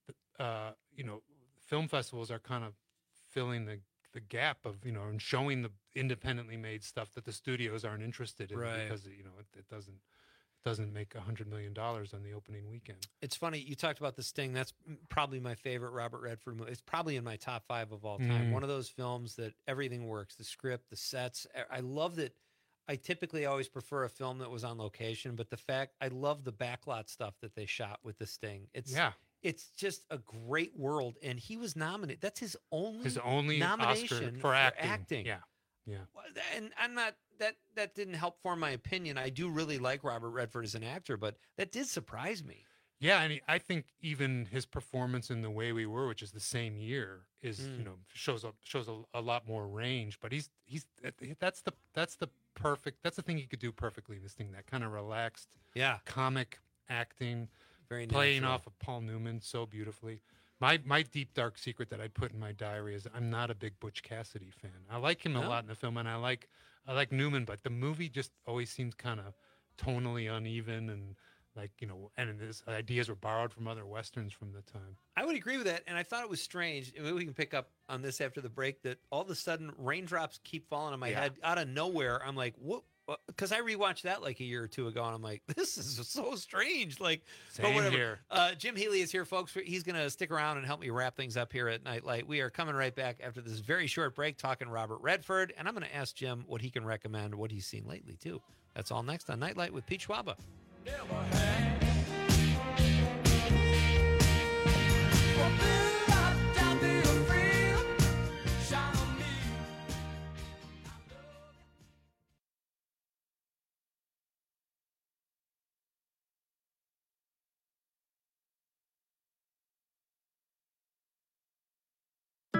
film festivals are kind of filling the gap of, and showing the independently made stuff that the studios aren't interested in, right, because, it doesn't make $100 million on the opening weekend. It's funny. You talked about The Sting. That's probably my favorite Robert Redford movie. It's probably in my top 5 of all time. Mm-hmm. One of those films that everything works, the script, the sets. I love that. I typically always prefer a film that was on location, but I love the backlot stuff that they shot with The Sting. It's just a great world, and he was nominated. That's his only nomination Oscar for acting. Yeah. And I'm not that didn't help form my opinion. I do really like Robert Redford as an actor, but that did surprise me. Yeah, and I think even his performance in The Way We Were, which is the same year, is shows a lot more range. But that's the thing he could do perfectly in this thing. That kind of relaxed, comic acting. Very playing natural. off of Paul Newman so beautifully. My deep dark secret that I'd put in my diary is I'm not a big Butch Cassidy fan. I like him a lot in the film, and I like Newman, but the movie just always seems kind of tonally uneven, and and his ideas were borrowed from other westerns from the time. I would agree with that, and I thought it was strange. Maybe we can pick up on this after the break, that all of a sudden raindrops keep falling on my head out of nowhere. I'm like, what? Because I rewatched that like a year or two ago, and I'm like, this is so strange. But whatever. Here. Jim Healy is here, folks. He's going to stick around and help me wrap things up here at Nightlight. We are coming right back after this very short break, talking Robert Redford, and I'm going to ask Jim what he can recommend, what he's seen lately, too. That's all next on Nightlight with Pete Schwaba.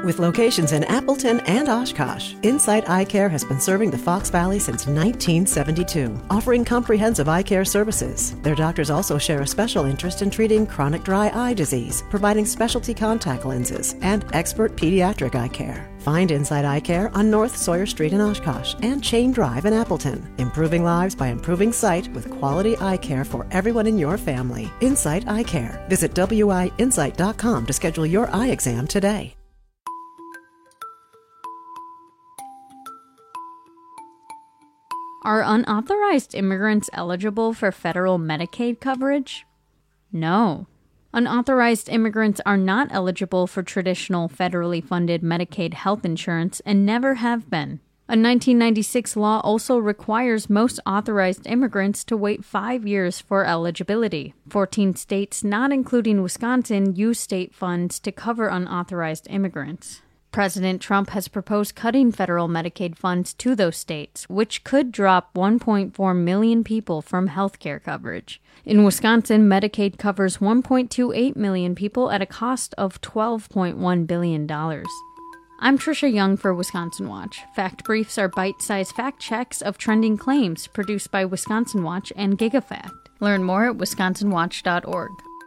With locations in Appleton and Oshkosh, Insight Eye Care has been serving the Fox Valley since 1972, offering comprehensive eye care services. Their doctors also share a special interest in treating chronic dry eye disease, providing specialty contact lenses, and expert pediatric eye care. Find Insight Eye Care on North Sawyer Street in Oshkosh and Chain Drive in Appleton. Improving lives by improving sight with quality eye care for everyone in your family. Insight Eye Care. Visit WIInsight.com to schedule your eye exam today. Are unauthorized immigrants eligible for federal Medicaid coverage? No. Unauthorized immigrants are not eligible for traditional federally funded Medicaid health insurance and never have been. A 1996 law also requires most authorized immigrants to wait 5 years for eligibility. 14 states, not including Wisconsin, use state funds to cover unauthorized immigrants. President Trump has proposed cutting federal Medicaid funds to those states, which could drop 1.4 million people from health care coverage. In Wisconsin, Medicaid covers 1.28 million people at a cost of $12.1 billion. I'm Trisha Young for Wisconsin Watch. Fact Briefs are bite-sized fact checks of trending claims produced by Wisconsin Watch and GigaFact. Learn more at wisconsinwatch.org.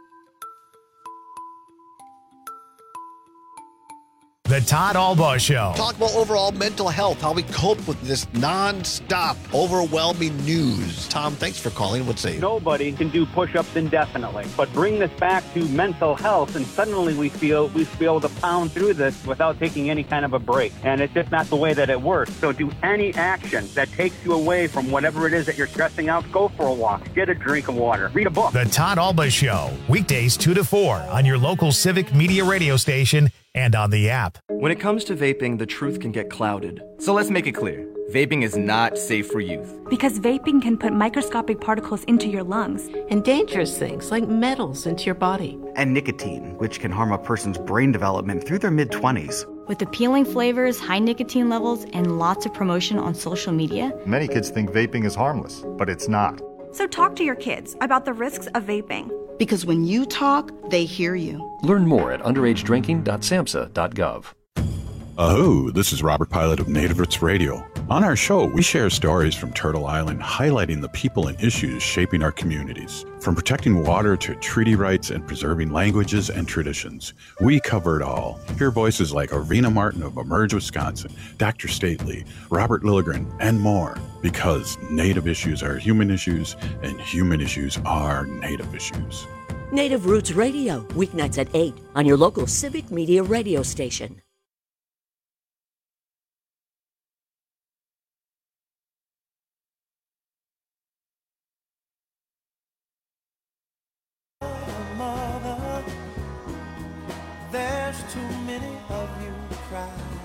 The Todd Albaugh Show. Talk about overall mental health, how we cope with this non-stop, overwhelming news. Tom, thanks for calling. What's say? Nobody can do push-ups indefinitely, but bring this back to mental health, and suddenly we feel able to pound through this without taking any kind of a break. And it's just not the way that it works. So do any action that takes you away from whatever it is that you're stressing out. Go for a walk, get a drink of water, read a book. The Todd Albaugh Show, weekdays 2 to 4 on your local Civic Media radio station and on the app. When it comes to vaping, the truth can get clouded. So let's make it clear. Vaping is not safe for youth. Because vaping can put microscopic particles into your lungs. And dangerous things like metals into your body. And nicotine, which can harm a person's brain development through their mid-20s. With appealing flavors, high nicotine levels, and lots of promotion on social media. Many kids think vaping is harmless, but it's not. So talk to your kids about the risks of vaping. Because when you talk, they hear you. Learn more at underagedrinking.samhsa.gov. Aho, this is Robert Pilot of Native Roots Radio. On our show, we share stories from Turtle Island highlighting the people and issues shaping our communities. From protecting water to treaty rights and preserving languages and traditions, we cover it all. Hear voices like Arvina Martin of Emerge, Wisconsin, Dr. Stately, Robert Lilligren, and more. Because Native issues are human issues, and human issues are Native issues. Native Roots Radio, weeknights at 8 on your local Civic Media radio station. There's too many of you crying.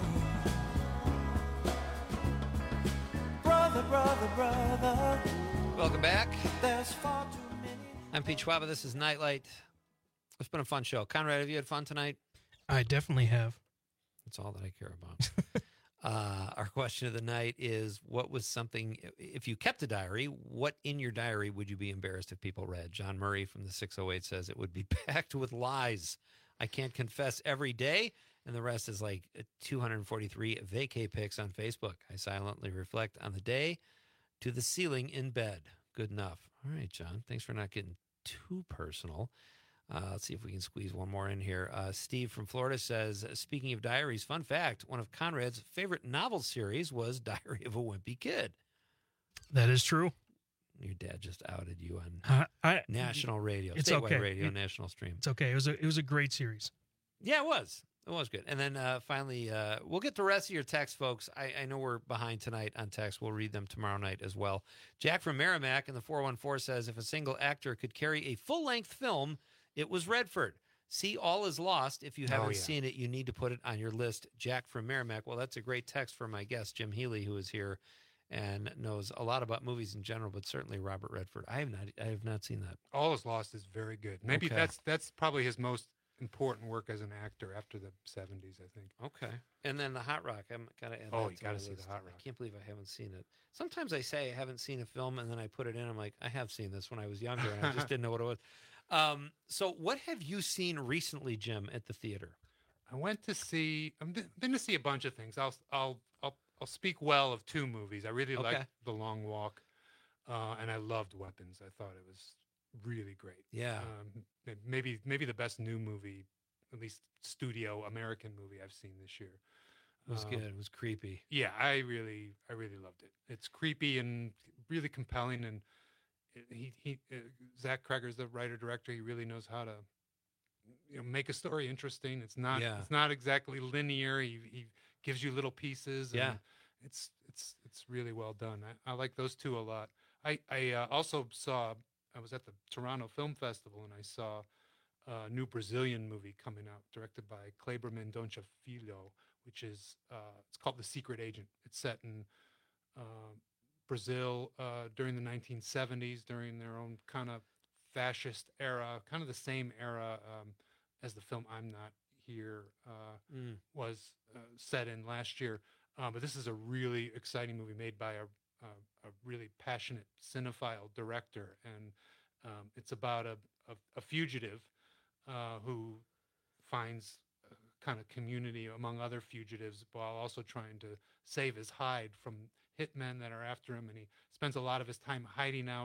Brother, brother, brother. Welcome back. There's far too many. I'm Pete Schwaba. This is Nightlight. It's been a fun show. Conrad, have you had fun tonight? I definitely have. That's all that I care about. Our question of the night is, what was something, if you kept a diary, what in your diary would you be embarrassed if people read? John Murray from the 608 says it would be packed with lies. I can't confess every day. And the rest is like 243 vacay pics on Facebook. I silently reflect on the day to the ceiling in bed. Good enough. All right, John. Thanks for not getting too personal. Let's see if we can squeeze one more in here. Steve from Florida says, speaking of diaries, fun fact, one of Conrad's favorite novel series was Diary of a Wimpy Kid. That is true. Your dad just outed you on national radio, it's statewide okay. radio, national stream. It's okay. It was a great series. Yeah, it was. It was good. And then finally, we'll get the rest of your text, folks. I know we're behind tonight on text. We'll read them tomorrow night as well. Jack from Merrimack in the 414 says, if a single actor could carry a full-length film, it was Redford. See All Is Lost. If you haven't seen it, you need to put it on your list. Jack from Merrimack. Well, that's a great text for my guest, Jim Healy, who is here and knows a lot about movies in general, but certainly Robert Redford. I have not seen that. All Is Lost is very good. Maybe that's probably his most important work as an actor after the 70s, I think. Okay. And then The Hot Rock. I'm gotta add Oh, that you to got my to see list. The Hot Rock. I can't believe I haven't seen it. Sometimes I say I haven't seen a film, and then I put it in. I'm like, I have seen this when I was younger, and I just didn't know what it was. So what have you seen recently, Jim, at the theater? I went to see. I've been to see a bunch of things. I'll speak well of two movies. I really liked The Long Walk, and I loved Weapons. I thought it was really great. Yeah. Maybe the best new movie, at least studio American movie I've seen this year. It was good. It was creepy. Yeah, I really loved it. It's creepy and really compelling, and Zach Cregger's the writer director. He really knows how to make a story interesting. It's not exactly linear. He gives you little pieces. And it's really well done. I like those two a lot. I also saw. I was at the Toronto Film Festival and I saw a new Brazilian movie coming out, directed by Kleber Mendonça Filho, which is it's called The Secret Agent. It's set in Brazil during the 1970s, during their own kind of fascist era, kind of the same era as the film I'm Not Here was set in last year. But this is a really exciting movie made by a really passionate cinephile director, and it's about a fugitive who finds kind of community among other fugitives while also trying to save his hide from hitmen that are after him, and he spends a lot of his time hiding out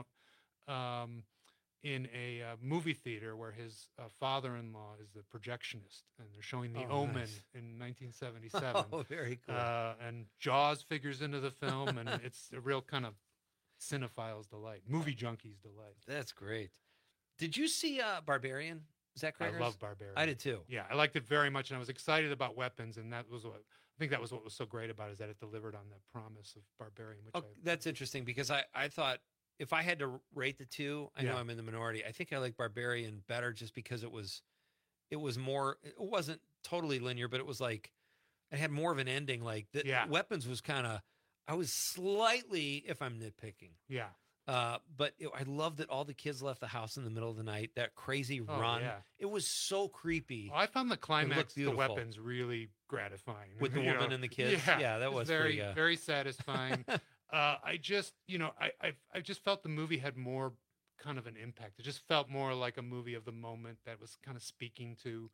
in a movie theater where his father-in-law is the projectionist, and they're showing The Omen in 1977. Oh, very cool. And Jaws figures into the film, and it's a real kind of cinephile's delight, movie junkies delight. That's great. Did you see Barbarian? Zach Cregger's? I love Barbarian. I did too. Yeah, I liked it very much, and I was excited about Weapons, and that was what was so great about it, is that it delivered on that promise of Barbarian. Which that's interesting, because I thought, if I had to rate the two, I know I'm in the minority. I think I like Barbarian better just because it was more. It wasn't totally linear, but it was like it had more of an ending. Like Weapons was kind of. I was slightly, if I'm nitpicking. Yeah. But I loved that all the kids left the house in the middle of the night. That crazy run. Yeah. It was so creepy. Well, I found the climax to Weapons really gratifying. With the woman and the kids. Yeah, that was very, very satisfying. I just felt the movie had more kind of an impact. It just felt more like a movie of the moment that was kind of speaking to,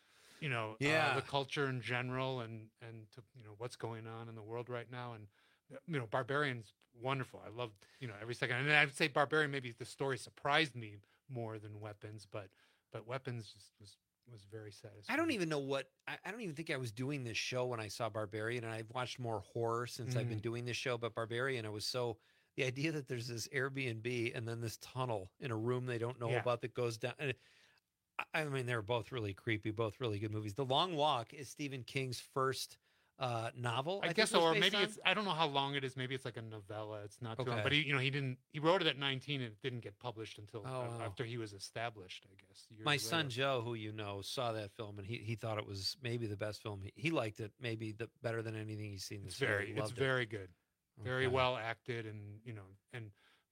the culture in general and to, what's going on in the world right now. And, Barbarian's wonderful. I loved, every second. And I'd say Barbarian, maybe the story surprised me more than Weapons, but Weapons just was very satisfying. I don't even know I don't even think I was doing this show when I saw Barbarian, and I've watched more horror since I've been doing this show, but Barbarian, the idea that there's this Airbnb and then this tunnel in a room they don't know about that goes down. And I mean, they're both really creepy, both really good movies. The Long Walk is Stephen King's first novel. I guess so, or maybe I don't know how long it is. Maybe it's like a novella. It's not too long, but he wrote it at 19 and it didn't get published until after he was established, I guess. My son Joe, who saw that film, and he thought it was maybe the best film. He liked it maybe better than anything he's seen this year. It's very good. Very well acted, and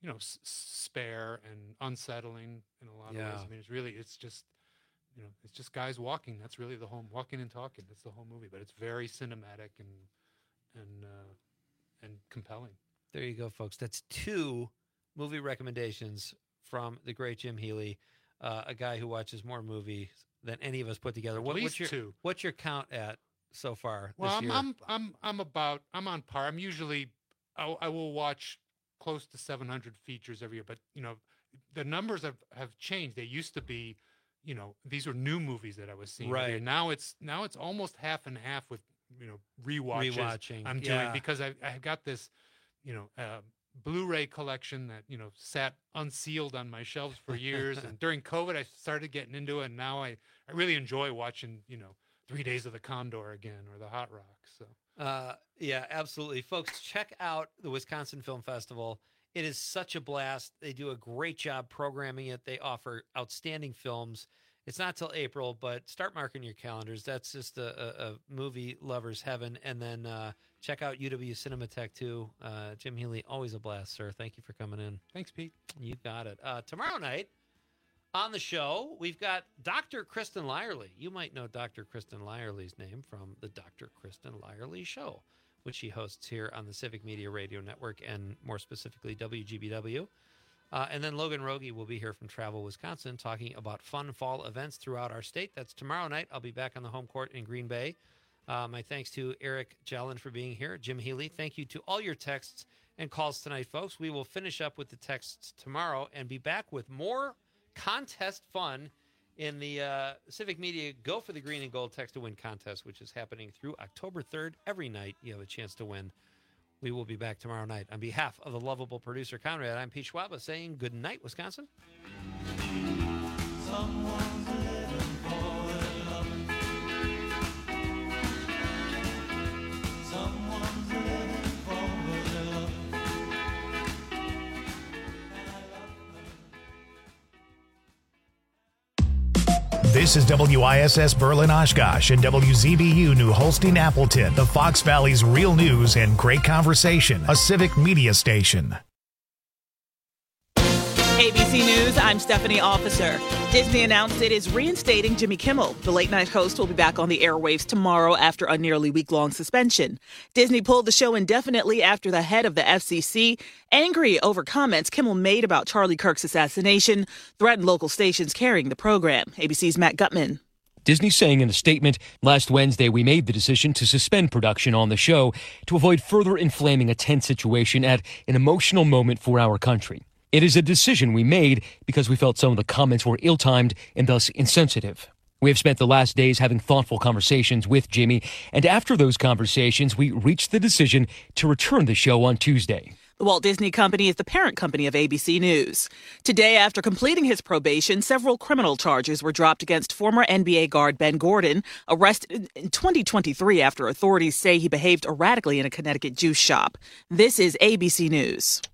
spare and unsettling in a lot of ways. I mean, it's just guys walking. That's really walking and talking. That's the whole movie, but it's very cinematic and compelling. There you go, folks. That's two movie recommendations from the great Jim Healy, a guy who watches more movies than any of us put together. What's your count at so far? Well, this year? I'm on par. I'm usually I will watch close to 700 features every year, but the numbers have changed. They used to be, these were new movies that I was seeing. Right. Now it's almost half and half with rewatching I'm doing, because I've got this Blu-ray collection that sat unsealed on my shelves for years, and during COVID I started getting into it, and now I really enjoy watching 3 Days of the Condor again, or the Hot Rock. So yeah, absolutely, folks, check out the Wisconsin Film Festival. It is such a blast. They do a great job programming it. They offer outstanding films. It's not till April, but start marking your calendars. That's just a movie lover's heaven. And then check out UW Cinematheque too. Jim Healy, always a blast, sir. Thank you for coming in. Thanks, Pete. You got it. Tomorrow night on the show, we've got Dr. Kristen Lyerly. You might know Dr. Kristen Lyerly's name from the Dr. Kristen Lyerly Show, which she hosts here on the Civic Media Radio Network, and more specifically WGBW. And then Logan Rogie will be here from Travel Wisconsin talking about fun fall events throughout our state. That's tomorrow night. I'll be back on the home court in Green Bay. My thanks to Eric Jalen for being here. Jim Healy, thank you to all your texts and calls tonight, folks. We will finish up with the texts tomorrow and be back with more contest fun in the Civic Media Go for the Green and Gold Text to Win contest, which is happening through October 3rd. Every night you have a chance to win. We will be back tomorrow night. On behalf of the lovable producer, Conrad, I'm Pete Schwaba saying good night, Wisconsin. Someone's living for their love. Someone's living for their love. This is WISS Berlin Oshkosh and WZBU New Holstein Appleton, the Fox Valley's real news and great conversation, a civic media station. ABC News, I'm Stephanie Officer. Disney announced it is reinstating Jimmy Kimmel. The late-night host will be back on the airwaves tomorrow after a nearly week-long suspension. Disney pulled the show indefinitely after the head of the FCC, angry over comments Kimmel made about Charlie Kirk's assassination, threatened local stations carrying the program. ABC's Matt Gutman. Disney saying in a statement, last Wednesday we made the decision to suspend production on the show to avoid further inflaming a tense situation at an emotional moment for our country. It is a decision we made because we felt some of the comments were ill-timed and thus insensitive. We have spent the last days having thoughtful conversations with Jimmy, and after those conversations, we reached the decision to return the show on Tuesday. The Walt Disney Company is the parent company of ABC News. Today, after completing his probation, several criminal charges were dropped against former NBA guard Ben Gordon, arrested in 2023 after authorities say he behaved erratically in a Connecticut juice shop. This is ABC News.